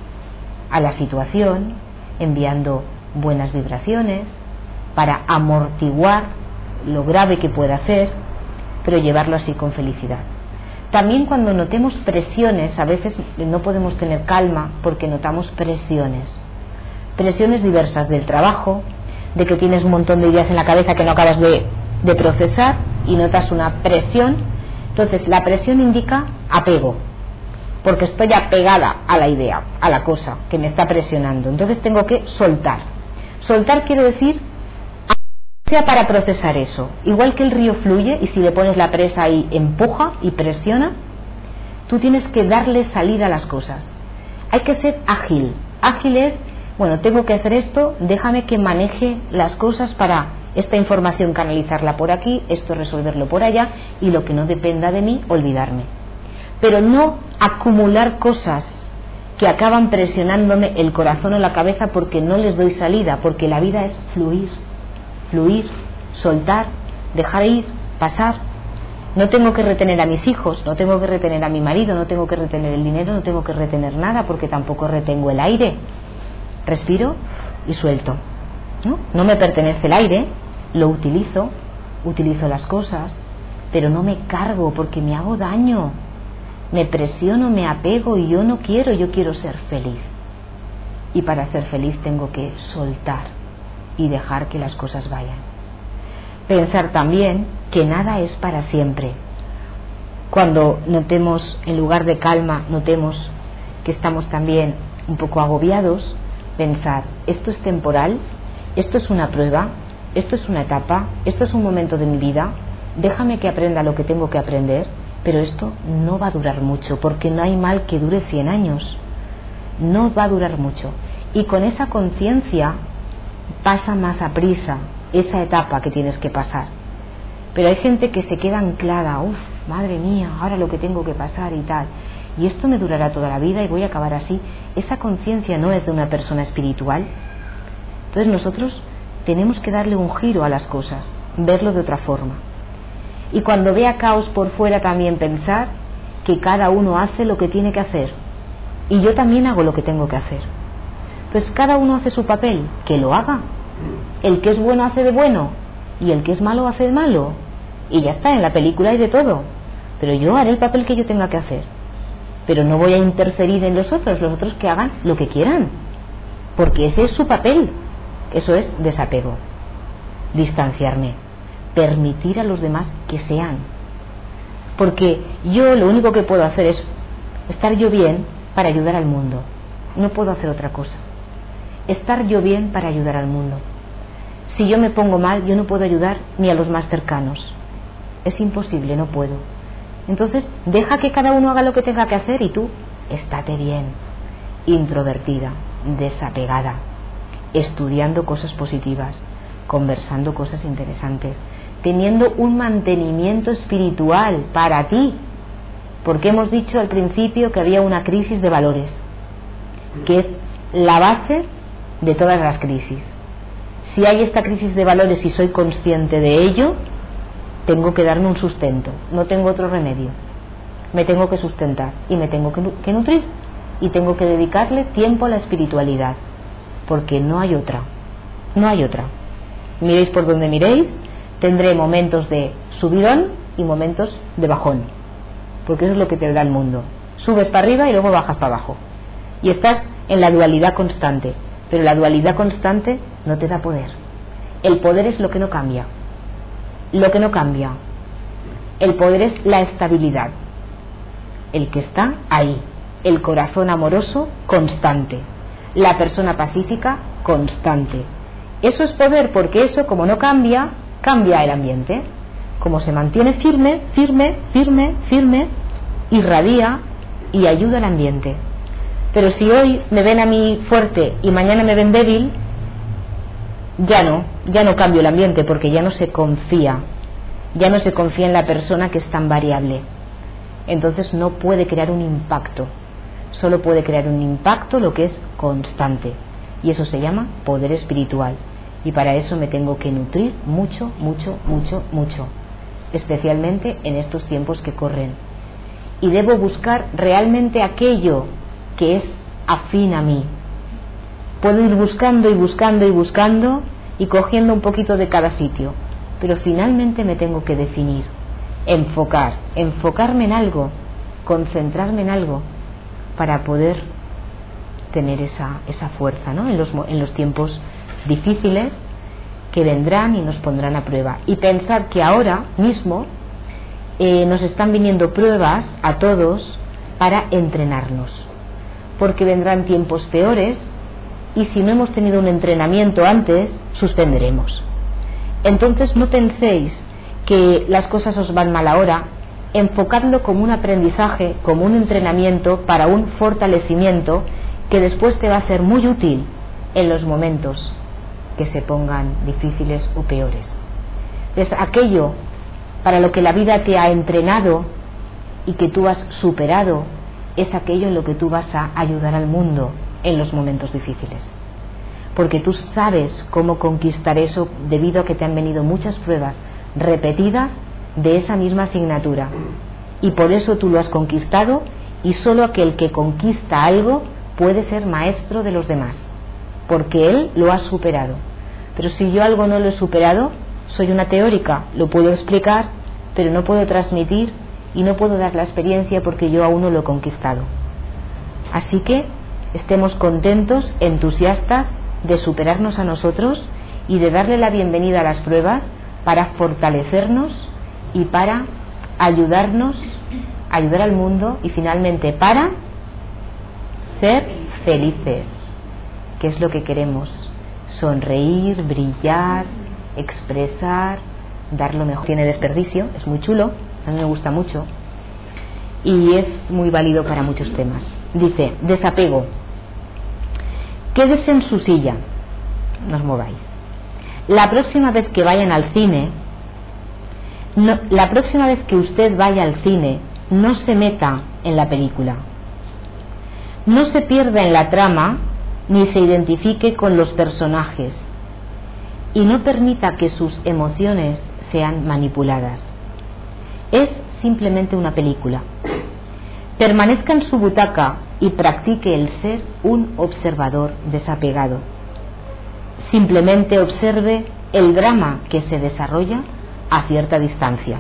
a la situación, enviando buenas vibraciones para amortiguar lo grave que pueda ser, pero llevarlo así con felicidad. También cuando notemos presiones, a veces no podemos tener calma porque notamos presiones diversas del trabajo, de que tienes un montón de ideas en la cabeza que no acabas de procesar y notas una presión. Entonces la presión indica apego, porque estoy apegada a la idea, a la cosa que me está presionando. Entonces tengo que soltar. Soltar quiere decir sea para procesar eso. Igual que el río fluye y si le pones la presa ahí empuja y presiona, tú tienes que darle salida a las cosas. Hay que ser ágil. Ágil es, bueno, tengo que hacer esto, déjame que maneje las cosas para esta información canalizarla por aquí, esto resolverlo por allá, y lo que no dependa de mí, olvidarme. Pero no acumular cosas que acaban presionándome el corazón o la cabeza porque no les doy salida, porque la vida es fluir, soltar, dejar ir, pasar. No tengo que retener a mis hijos, no tengo que retener a mi marido, no tengo que retener el dinero, no tengo que retener nada porque tampoco retengo el aire. Respiro y suelto. No me pertenece el aire, lo utilizo las cosas, pero no me cargo porque me hago daño. Me presiono, me apego y yo no quiero, yo quiero ser feliz. Y para ser feliz tengo que soltar y dejar que las cosas vayan. Pensar también que nada es para siempre. Cuando notemos, en lugar de calma, notemos que estamos también un poco agobiados, pensar, esto es temporal, esto es una prueba, esto es una etapa, esto es un momento de mi vida, déjame que aprenda lo que tengo que aprender, pero esto no va a durar mucho, porque no hay mal que dure 100 años, no va a durar mucho. Y con esa conciencia pasa más a prisa esa etapa que tienes que pasar. Pero hay gente que se queda anclada, madre mía, ahora lo que tengo que pasar y tal, y esto me durará toda la vida y voy a acabar así. Esa conciencia no es de una persona espiritual. Entonces nosotros tenemos que darle un giro a las cosas, verlo de otra forma. Y cuando vea caos por fuera, también pensar que cada uno hace lo que tiene que hacer y yo también hago lo que tengo que hacer. Entonces cada uno hace su papel, que lo haga. El que es bueno hace de bueno y el que es malo hace de malo, y ya está. En la película hay de todo, pero yo haré el papel que yo tenga que hacer, pero no voy a interferir en los otros que hagan lo que quieran, porque ese es su papel. Eso es desapego, distanciarme, permitir a los demás que sean, porque yo lo único que puedo hacer es estar yo bien para ayudar al mundo, no puedo hacer otra cosa. Estar yo bien para ayudar al mundo. Si yo me pongo mal, yo no puedo ayudar ni a los más cercanos, es imposible, no puedo. Entonces deja que cada uno haga lo que tenga que hacer y tú estate bien, introvertida, desapegada, estudiando cosas positivas, conversando cosas interesantes, teniendo un mantenimiento espiritual para ti, porque hemos dicho al principio que había una crisis de valores, que es la base de todas las crisis. Si hay esta crisis de valores y soy consciente de ello, tengo que darme un sustento, no tengo otro remedio, me tengo que sustentar y me tengo que nutrir y tengo que dedicarle tiempo a la espiritualidad, porque no hay otra, no hay otra. Miréis por donde miréis, tendré momentos de subidón y momentos de bajón, porque eso es lo que te da el mundo. Subes para arriba y luego bajas para abajo y estás en la dualidad constante, pero la dualidad constante no te da poder. El poder es lo que no cambia, lo que no cambia. El poder es la estabilidad, el que está ahí, el corazón amoroso constante, la persona pacífica constante. Eso es poder, porque eso, como no cambia, cambia el ambiente. Como se mantiene firme, firme, firme, firme, irradia y ayuda al ambiente. Pero si hoy me ven a mí fuerte y mañana me ven débil, ya no cambio el ambiente, porque ya no se confía en la persona, que es tan variable. Entonces no puede crear un impacto, solo puede crear un impacto lo que es constante, y eso se llama poder espiritual. Y para eso me tengo que nutrir mucho, mucho, mucho, mucho, especialmente en estos tiempos que corren, y debo buscar realmente aquello que es afín a mí. Puedo ir buscando y buscando y buscando y cogiendo un poquito de cada sitio, pero finalmente me tengo que definir, enfocarme en algo, concentrarme en algo, para poder tener esa fuerza, ¿no? en los tiempos difíciles que vendrán y nos pondrán a prueba. Y pensar que ahora mismo nos están viniendo pruebas a todos para entrenarnos, porque vendrán tiempos peores, y si no hemos tenido un entrenamiento antes, suspenderemos. Entonces no penséis que las cosas os van mal ahora, enfocadlo como un aprendizaje, como un entrenamiento para un fortalecimiento que después te va a ser muy útil en los momentos que se pongan difíciles o peores. Entonces aquello para lo que la vida te ha entrenado y que tú has superado, es aquello en lo que tú vas a ayudar al mundo en los momentos difíciles, porque tú sabes cómo conquistar eso, debido a que te han venido muchas pruebas repetidas de esa misma asignatura, y por eso tú lo has conquistado. Y solo aquel que conquista algo puede ser maestro de los demás, porque él lo ha superado. Pero si yo algo no lo he superado, soy una teórica, lo puedo explicar, pero no puedo transmitir y no puedo dar la experiencia, porque yo aún no lo he conquistado. Así que estemos contentos, entusiastas de superarnos a nosotros y de darle la bienvenida a las pruebas, para fortalecernos y para ayudarnos, ayudar al mundo, y finalmente para ser felices, que es lo que queremos. Sonreír, brillar, expresar, dar lo mejor. Tiene desperdicio, es muy chulo, a mí me gusta mucho y es muy válido para muchos temas. Dice, desapego. Quédese en su silla, no os mováis. La próxima vez que vayan al cine, la próxima vez que usted vaya al cine, no se meta en la película. No se pierda en la trama ni se identifique con los personajes y no permita que sus emociones sean manipuladas. Es simplemente una película. Permanezca en su butaca y practique el ser un observador desapegado. Simplemente observe el drama que se desarrolla a cierta distancia.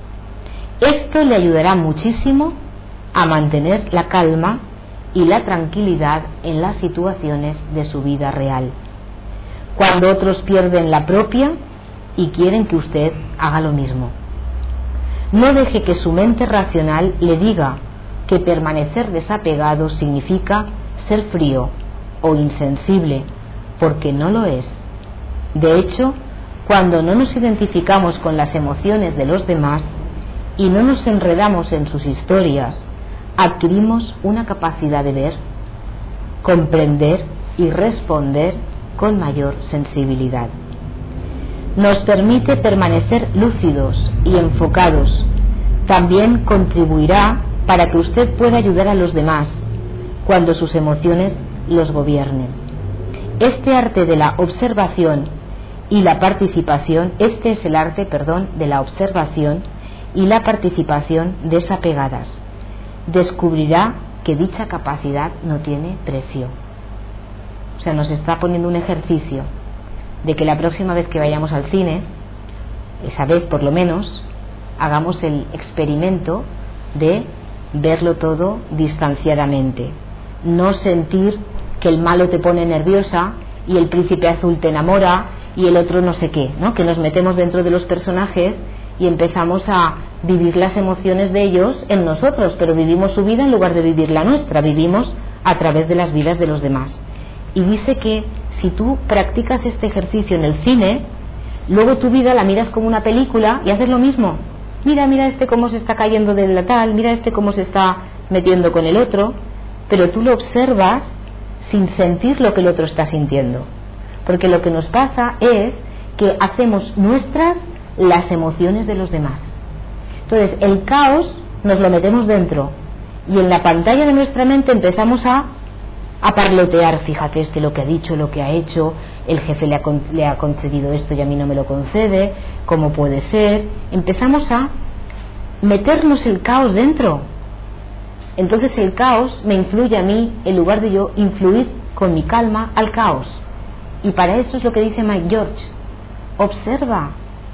Esto le ayudará muchísimo a mantener la calma y la tranquilidad en las situaciones de su vida real, cuando otros pierden la propia y quieren que usted haga lo mismo. No deje que su mente racional le diga que permanecer desapegado significa ser frío o insensible, porque no lo es. De hecho, cuando no nos identificamos con las emociones de los demás y no nos enredamos en sus historias, adquirimos una capacidad de ver, comprender y responder con mayor sensibilidad. Nos permite permanecer lúcidos y enfocados. También contribuirá para que usted pueda ayudar a los demás cuando sus emociones los gobiernen. Este arte de la observación y la participación, este es el arte, de la observación y la participación desapegadas. Descubrirá que dicha capacidad no tiene precio. O sea, nos está poniendo un ejercicio de que la próxima vez que vayamos al cine, esa vez por lo menos, hagamos el experimento de verlo todo distanciadamente. No sentir que el malo te pone nerviosa y el príncipe azul te enamora y el otro no sé qué, ¿no? Que nos metemos dentro de los personajes y empezamos a vivir las emociones de ellos en nosotros, pero vivimos su vida en lugar de vivir la nuestra, vivimos a través de las vidas de los demás. Y dice que si tú practicas este ejercicio en el cine, luego tu vida la miras como una película y haces lo mismo. Mira este cómo se está cayendo de la tal, mira este cómo se está metiendo con el otro, pero tú lo observas sin sentir lo que el otro está sintiendo. Porque lo que nos pasa es que hacemos nuestras las emociones de los demás. Entonces el caos nos lo metemos dentro y en la pantalla de nuestra mente empezamos a parlotear. Fíjate lo que ha dicho, lo que ha hecho, el jefe le ha concedido esto y a mí no me lo concede, ¿cómo puede ser? Empezamos a meternos el caos dentro. Entonces el caos me influye a mí en lugar de yo influir con mi calma al caos. Y para eso es lo que dice Mike George: observa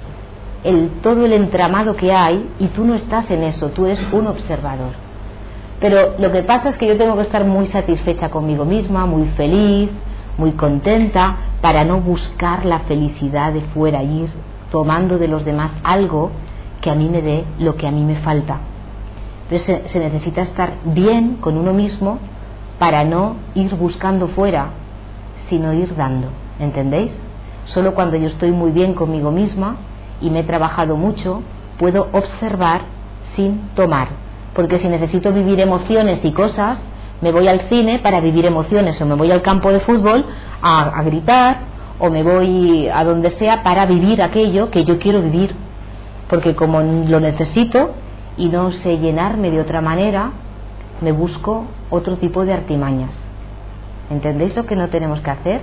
todo el entramado que hay y tú no estás en eso, tú eres un observador. Pero lo que pasa es que yo tengo que estar muy satisfecha conmigo misma, muy feliz, muy contenta, para no buscar la felicidad de fuera, ir tomando de los demás algo que a mí me dé lo que a mí me falta. Entonces se necesita estar bien con uno mismo para no ir buscando fuera, sino ir dando, ¿entendéis? Solo cuando yo estoy muy bien conmigo misma y me he trabajado mucho, puedo observar sin tomar. Porque si necesito vivir emociones y cosas, me voy al cine para vivir emociones, o me voy al campo de fútbol a gritar, o me voy a donde sea para vivir aquello que yo quiero vivir. Porque como lo necesito y no sé llenarme de otra manera, me busco otro tipo de artimañas. ¿Entendéis lo que no tenemos que hacer?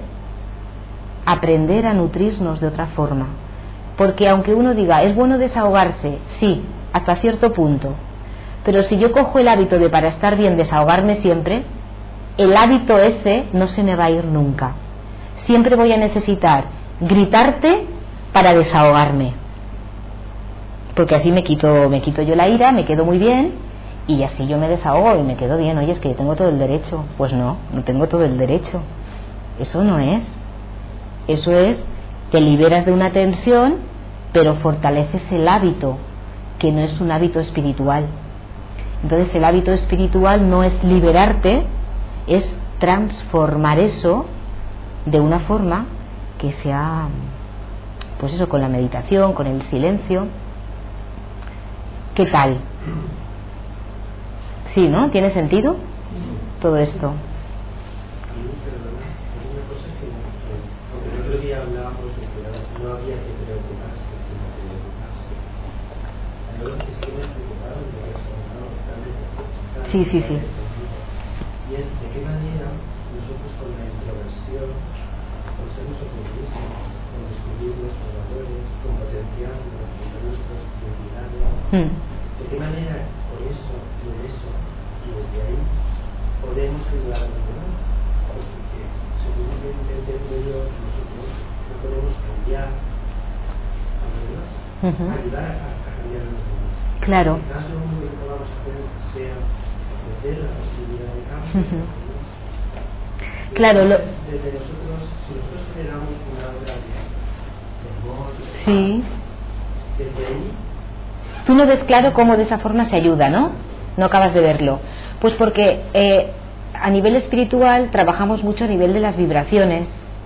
Aprender a nutrirnos de otra forma. Porque aunque uno diga, es bueno desahogarse, sí, hasta cierto punto. Pero si yo cojo el hábito de para estar bien desahogarme siempre, el hábito ese no se me va a ir nunca. Siempre voy a necesitar gritarte para desahogarme. Porque así me quito yo la ira, me quedo muy bien y así yo me desahogo y me quedo bien. Oye, es que yo tengo todo el derecho. Pues no tengo todo el derecho. Eso no es. Eso es, te liberas de una tensión, pero fortaleces el hábito, que no es un hábito espiritual. Entonces el hábito espiritual no es liberarte, es transformar eso de una forma que sea, pues eso, con la meditación, con el silencio. ¿Qué tal? Sí, ¿no? ¿Tiene sentido todo esto? El otro día hablábamos de que no había que preocuparse, sino que preocuparse. Hay los que siguen preocupados de que son totalmente. Sí, sí, sí. Y es de qué manera nosotros con la introversión, con ser nosotros mismos, con descubrir nuestros valores, con potenciarnos, con nuestras prioridades, de qué manera por eso, de eso y desde ahí podemos ayudar a los demás. Porque según lo que entiendo yo, nosotros no podemos cambiar a los demás, ayudar a cambiar a los demás. Claro. Quizás lo único que podamos hacer sea ofrecer la posibilidad de cambio. Claro, desde nosotros, si nosotros generamos una obra de amor, sí. desde ahí. Tú no ves claro cómo de esa forma se ayuda, ¿no? No acabas de verlo. Pues porque a nivel espiritual trabajamos mucho a nivel de las vibraciones,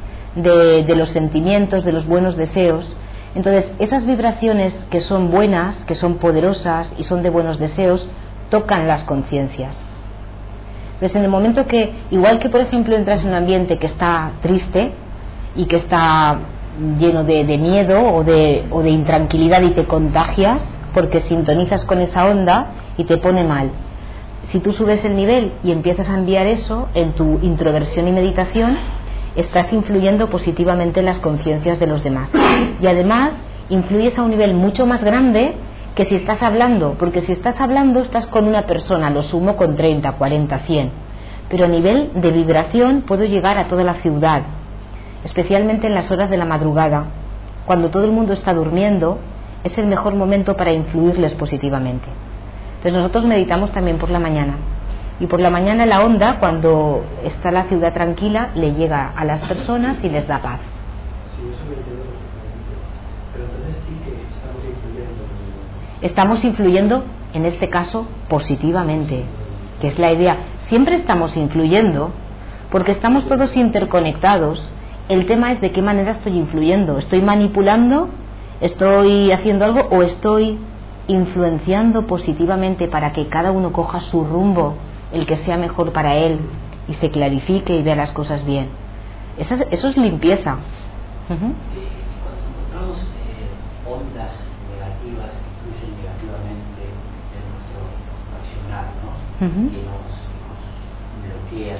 de los sentimientos, de los buenos deseos. Entonces, esas vibraciones que son buenas, que son poderosas y son de buenos deseos, tocan las conciencias. Entonces, en el momento que, igual que por ejemplo entras en un ambiente que está triste y que está lleno de miedo o de intranquilidad y te contagias porque sintonizas con esa onda y te pone mal. Si tú subes el nivel y empiezas a enviar eso en tu introversión y meditación, estás influyendo positivamente en las conciencias de los demás. Y además influyes a un nivel mucho más grande que si estás hablando, porque si estás hablando estás con una persona, lo sumo con 30, 40, 100. Pero a nivel de vibración puedo llegar a toda la ciudad, especialmente en las horas de la madrugada, cuando todo el mundo está durmiendo, es el mejor momento para influirles positivamente. Entonces nosotros meditamos también por la mañana, y por la mañana la onda, cuando está la ciudad tranquila, le llega a las personas y les da paz. Sí, eso me entiendo perfectamente. Pero entonces sí que estamos influyendo. Estamos influyendo, en este caso, positivamente, que es la idea. Siempre estamos influyendo, porque estamos todos interconectados. El tema es de qué manera estoy influyendo. ¿Estoy manipulando? ¿Estoy haciendo algo? ¿O estoy influenciando positivamente para que cada uno coja su rumbo, el que sea mejor para él, y se clarifique y vea las cosas bien? Eso es limpieza. Cuando encontramos ondas negativas que influyen negativamente en nuestro accionar, ¿no? Que nos bloquean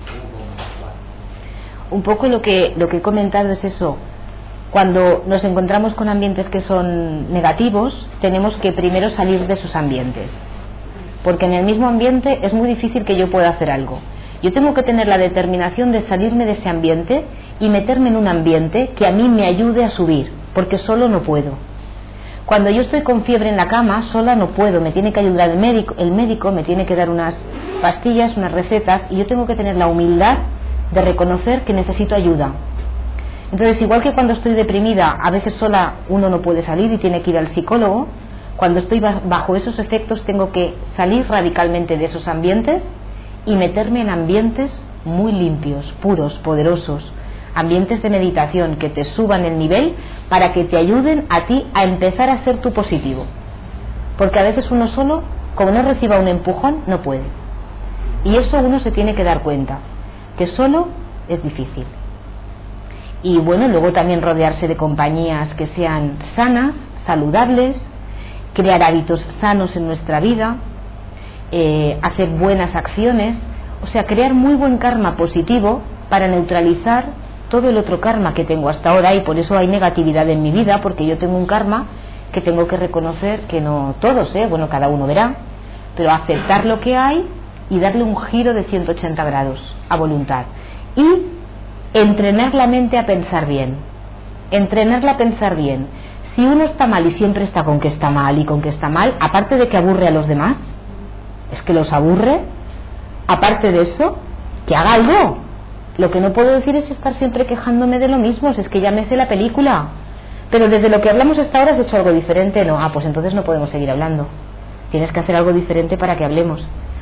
un poco lo que he comentado es eso. Cuando nos encontramos con ambientes que son negativos, tenemos que primero salir de esos ambientes, porque en el mismo ambiente es muy difícil que yo pueda hacer algo. Yo tengo que tener la determinación de salirme de ese ambiente y meterme en un ambiente que a mí me ayude a subir, porque solo no puedo. Cuando yo estoy con fiebre en la cama, sola no puedo, me tiene que ayudar el médico me tiene que dar unas pastillas, unas recetas, y yo tengo que tener la humildad de reconocer que necesito ayuda. Entonces, igual que cuando estoy deprimida, a veces sola uno no puede salir y tiene que ir al psicólogo, cuando estoy bajo esos efectos tengo que salir radicalmente de esos ambientes y meterme en ambientes muy limpios, puros, poderosos, ambientes de meditación que te suban el nivel para que te ayuden a ti a empezar a ser tu positivo, porque a veces uno solo, como no reciba un empujón, no puede, y eso uno se tiene que dar cuenta, que solo es difícil. Y bueno, luego también rodearse de compañías que sean sanas, saludables, crear hábitos sanos en nuestra vida, hacer buenas acciones, o sea, crear muy buen karma positivo para neutralizar todo el otro karma que tengo hasta ahora, y por eso hay negatividad en mi vida, porque yo tengo un karma que tengo que reconocer, que no todos, bueno, cada uno verá, pero aceptar lo que hay y darle un giro de 180 grados a voluntad. Y entrenar la mente a pensar bien, entrenarla a pensar bien. Si uno está mal y siempre está con que está mal y con que está mal, aparte de que aburre a los demás, es que los aburre, aparte de eso, que haga algo. Lo que no puedo decir es estar siempre quejándome de lo mismo, si es que ya me sé la película, pero desde lo que hablamos hasta ahora has hecho algo diferente. No, pues entonces no podemos seguir hablando, tienes que hacer algo diferente para que hablemos.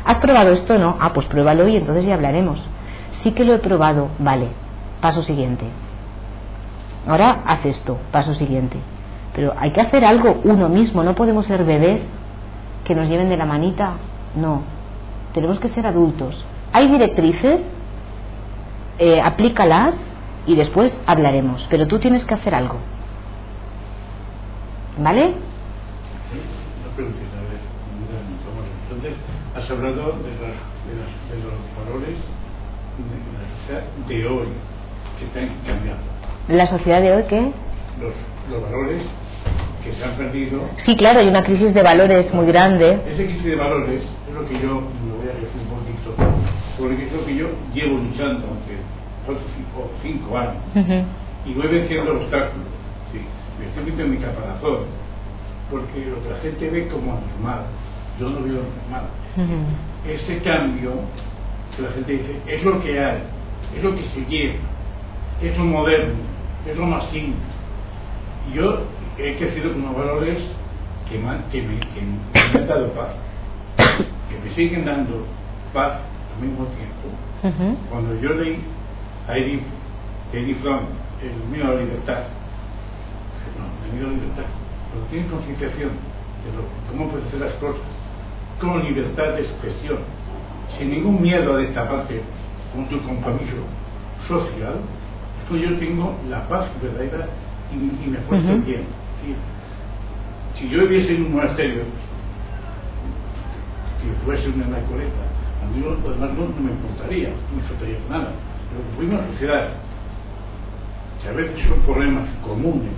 ¿Has probado esto? No. Ah, pues pruébalo y entonces ya hablaremos. Sí que lo he probado, vale, paso siguiente. Ahora haz esto, paso siguiente. Pero hay que hacer algo uno mismo, no podemos ser bebés que nos lleven de la manita, no. Tenemos que ser adultos. Hay directrices, aplícalas y después hablaremos, pero tú tienes que hacer algo. ¿Vale? Una preguntita, a ver, entonces, has hablado de los valores de la sociedad de hoy que están cambiando. ¿La sociedad de hoy qué? Los valores que se han perdido. Sí, claro, hay una crisis de valores muy grande. Esa crisis de valores es lo que yo me voy a decir un poquito, porque es lo que yo llevo luchando hace 5 años y voy venciendo obstáculos. Sí, me estoy metiendo en mi caparazón, porque lo que la gente ve como normal, yo no veo normal. Ese cambio que la gente dice es lo que hay, es lo que se lleva, es lo moderno, es lo más simple. Yo he crecido con unos valores que me han dado paz, que me siguen dando paz al mismo tiempo. Cuando yo leí a Edith Frank, el miedo a la libertad, el miedo a la libertad, cuando tienes concienciación de cómo pueden ser las cosas, con libertad de expresión, sin ningún miedo a destaparte con tu compromiso social, es que yo tengo la paz verdadera y me he puesto bien. Si yo viviese en un monasterio, que fuese una anacoreta, a mí lo demás no me importaría, no me faltaría nada. Pero como fui una sociedad que a veces son problemas comunes,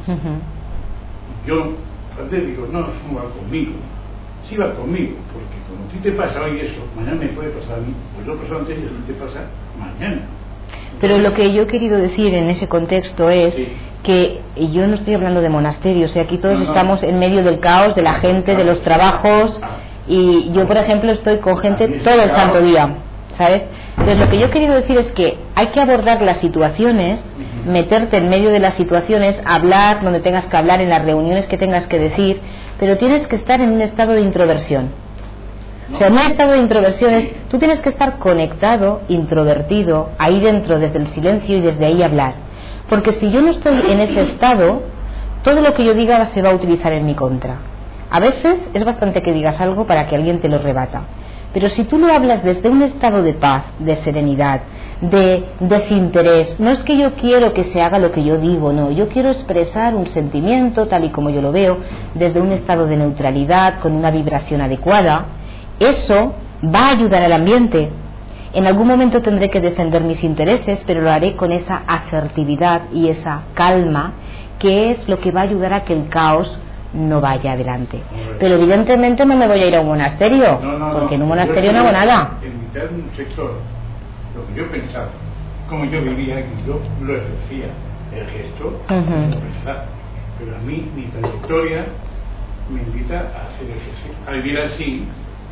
yo antes digo, no va conmigo. Sí va conmigo, porque como a ti te pasa hoy eso, mañana me puede pasar a mí, pues lo pasó antes y a ti te pasa mañana. Pero lo que yo he querido decir en ese contexto es que yo no estoy hablando de monasterios, aquí todos estamos en medio del caos, de la gente, de los trabajos, y yo por ejemplo estoy con gente todo el santo día, ¿sabes? Entonces lo que yo he querido decir es que hay que abordar las situaciones, meterte en medio de las situaciones, hablar donde tengas que hablar, en las reuniones que tengas que decir, pero tienes que estar en un estado de introversión. O sea, en un estado de introversión es, tú tienes que estar conectado, introvertido, ahí dentro, desde el silencio y desde ahí hablar. Porque si yo no estoy en ese estado, todo lo que yo diga se va a utilizar en mi contra. A veces es bastante que digas algo para que alguien te lo rebata. Pero si tú lo hablas desde un estado de paz, de serenidad, de desinterés, no es que yo quiero que se haga lo que yo digo, no, yo quiero expresar un sentimiento tal y como yo lo veo, desde un estado de neutralidad, con una vibración adecuada, eso va a ayudar al ambiente. En algún momento tendré que defender mis intereses, pero lo haré con esa asertividad y esa calma, que es lo que va a ayudar a que el caos no vaya adelante. Pero evidentemente no me voy a ir a un monasterio, porque en un monasterio no hago nada. En mitad de un sector, lo que yo pensaba, como yo vivía, yo lo ejercía, el gesto, lo pensaba. Pero a mí mi trayectoria me invita a hacer ejercicio, a vivir así.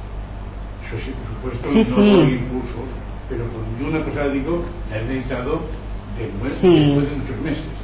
Eso sí, por supuesto, no doy impulsos, pero cuando yo una cosa digo, la he meditado después de muchos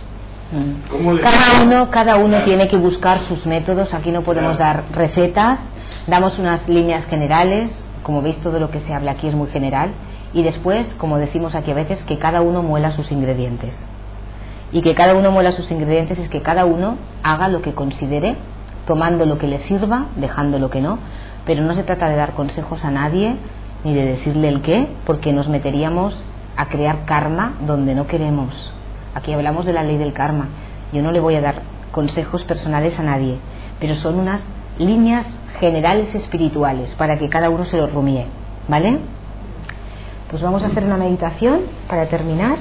meses. Cada uno tiene que buscar sus métodos. Aquí no podemos dar recetas, damos unas líneas generales. Como veis, todo lo que se habla aquí es muy general, y después, como decimos aquí a veces, que cada uno muela sus ingredientes. Y que cada uno muela sus ingredientes es que cada uno haga lo que considere, tomando lo que le sirva, dejando lo que no. Pero no se trata de dar consejos a nadie ni de decirle el qué, porque nos meteríamos a crear karma donde no queremos. Aquí hablamos de la ley del karma. Yo no le voy a dar consejos personales a nadie, pero son unas líneas generales espirituales para que cada uno se lo rumie, ¿vale? Pues vamos a hacer una meditación para terminar.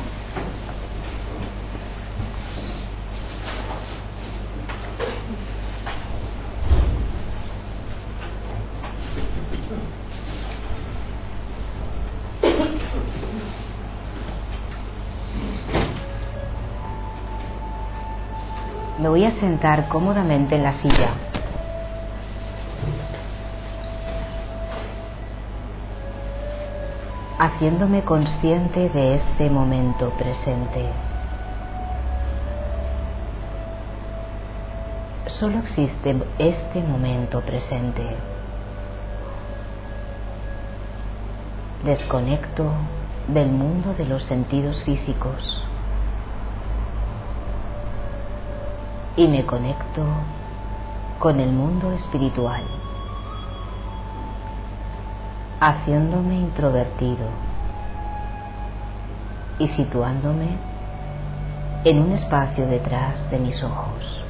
Me voy a sentar cómodamente en la silla. Haciéndome consciente de este momento presente. Solo existe este momento presente. Desconecto del mundo de los sentidos físicos y me conecto con el mundo espiritual, haciéndome introvertido y situándome en un espacio detrás de mis ojos,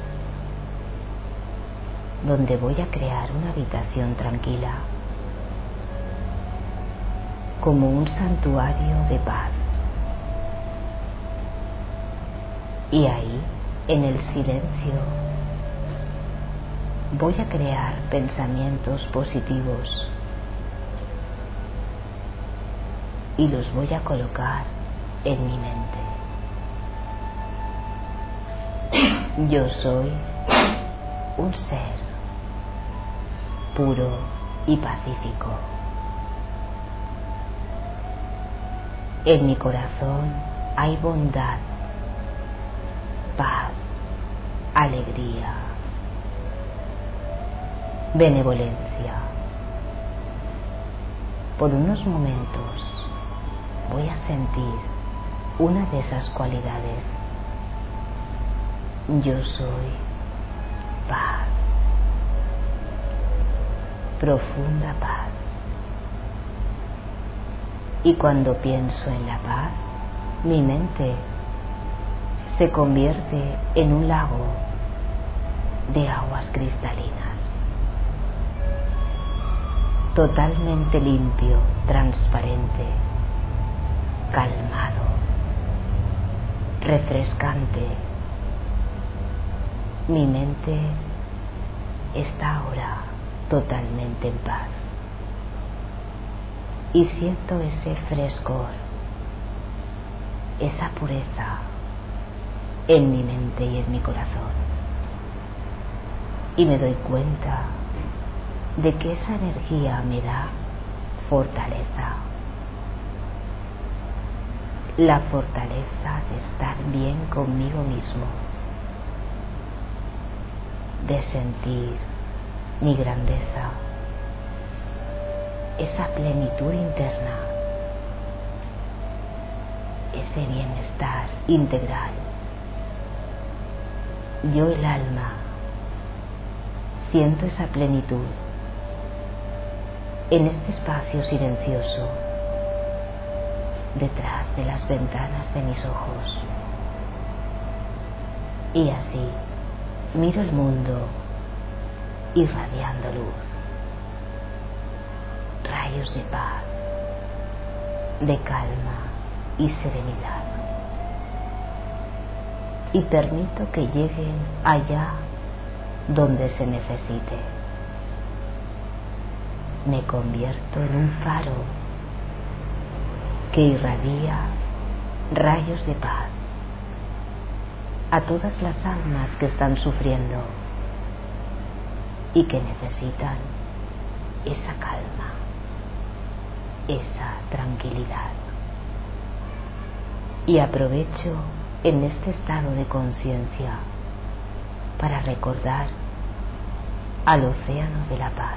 donde voy a crear una habitación tranquila, como un santuario de paz. Y ahí, en el silencio, voy a crear pensamientos positivos y los voy a colocar en mi mente. Yo soy un ser puro y pacífico. En mi corazón hay bondad, paz, alegría, benevolencia. Por unos momentos voy a sentir una de esas cualidades. Yo soy paz, profunda paz. Y cuando pienso en la paz, mi mente se convierte en un lago de aguas cristalinas, totalmente limpio, transparente, calmado, refrescante. Mi mente está ahora totalmente en paz y siento ese frescor, esa pureza en mi mente y en mi corazón, y me doy cuenta de que esa energía me da fortaleza, la fortaleza de estar bien conmigo mismo, de sentir mi grandeza, esa plenitud interna, ese bienestar integral. Yo, el alma, siento esa plenitud en este espacio silencioso, detrás de las ventanas de mis ojos. Y así miro el mundo irradiando luz, rayos de paz, de calma y serenidad, y permito que lleguen allá donde se necesite. Me convierto en un faro que irradia rayos de paz a todas las almas que están sufriendo y que necesitan esa calma, esa tranquilidad. Y aprovecho en este estado de conciencia para recordar al océano de la paz,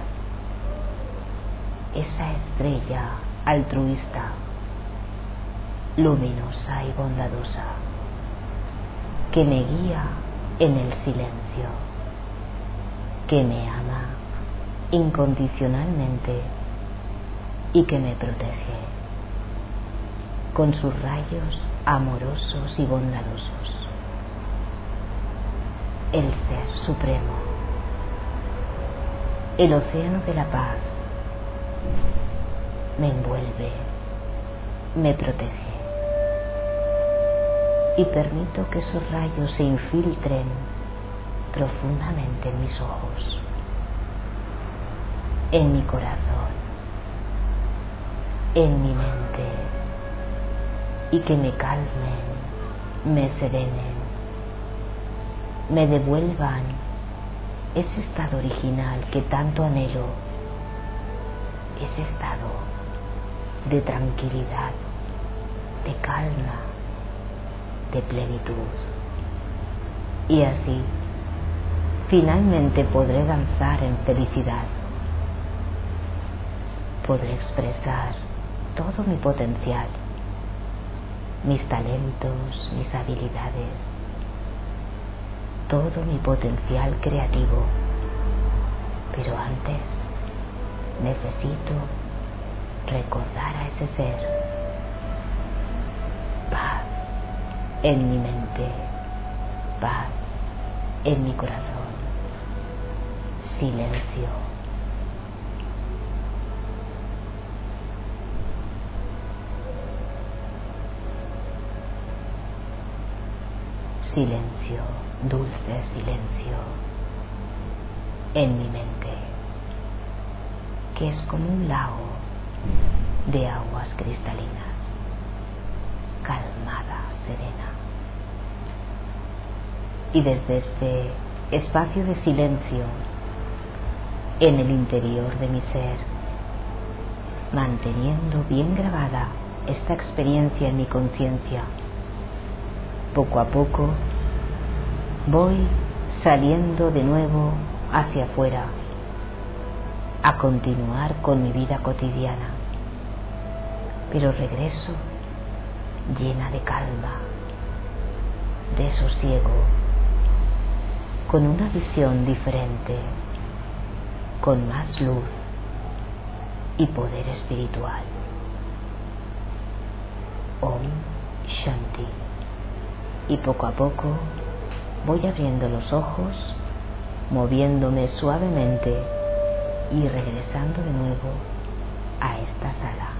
esa estrella altruista, luminosa y bondadosa, que me guía en el silencio, que me ama incondicionalmente y que me protege con sus rayos amorosos y bondadosos. El Ser Supremo, el océano de la paz, me envuelve, me protege y permito que esos rayos se infiltren profundamente en mis ojos, en mi corazón, en mi mente, y que me calmen, me serenen, me devuelvan ese estado original que tanto anhelo, ese estado de tranquilidad, de calma, de plenitud. Y así finalmente podré danzar en felicidad, podré expresar todo mi potencial, mis talentos, mis habilidades, todo mi potencial creativo. Pero antes necesito recordar a ese ser. Paz en mi mente, paz en mi corazón, silencio. Silencio, dulce silencio en mi mente, que es como un lago de aguas cristalinas, calmada, serena. Y desde este espacio de silencio en el interior de mi ser, manteniendo bien grabada esta experiencia en mi conciencia, poco a poco voy saliendo de nuevo hacia afuera a continuar con mi vida cotidiana, pero regreso llena de calma, de sosiego, con una visión diferente, con más luz y poder espiritual. Om Shanti. Y poco a poco voy abriendo los ojos, moviéndome suavemente y regresando de nuevo a esta sala.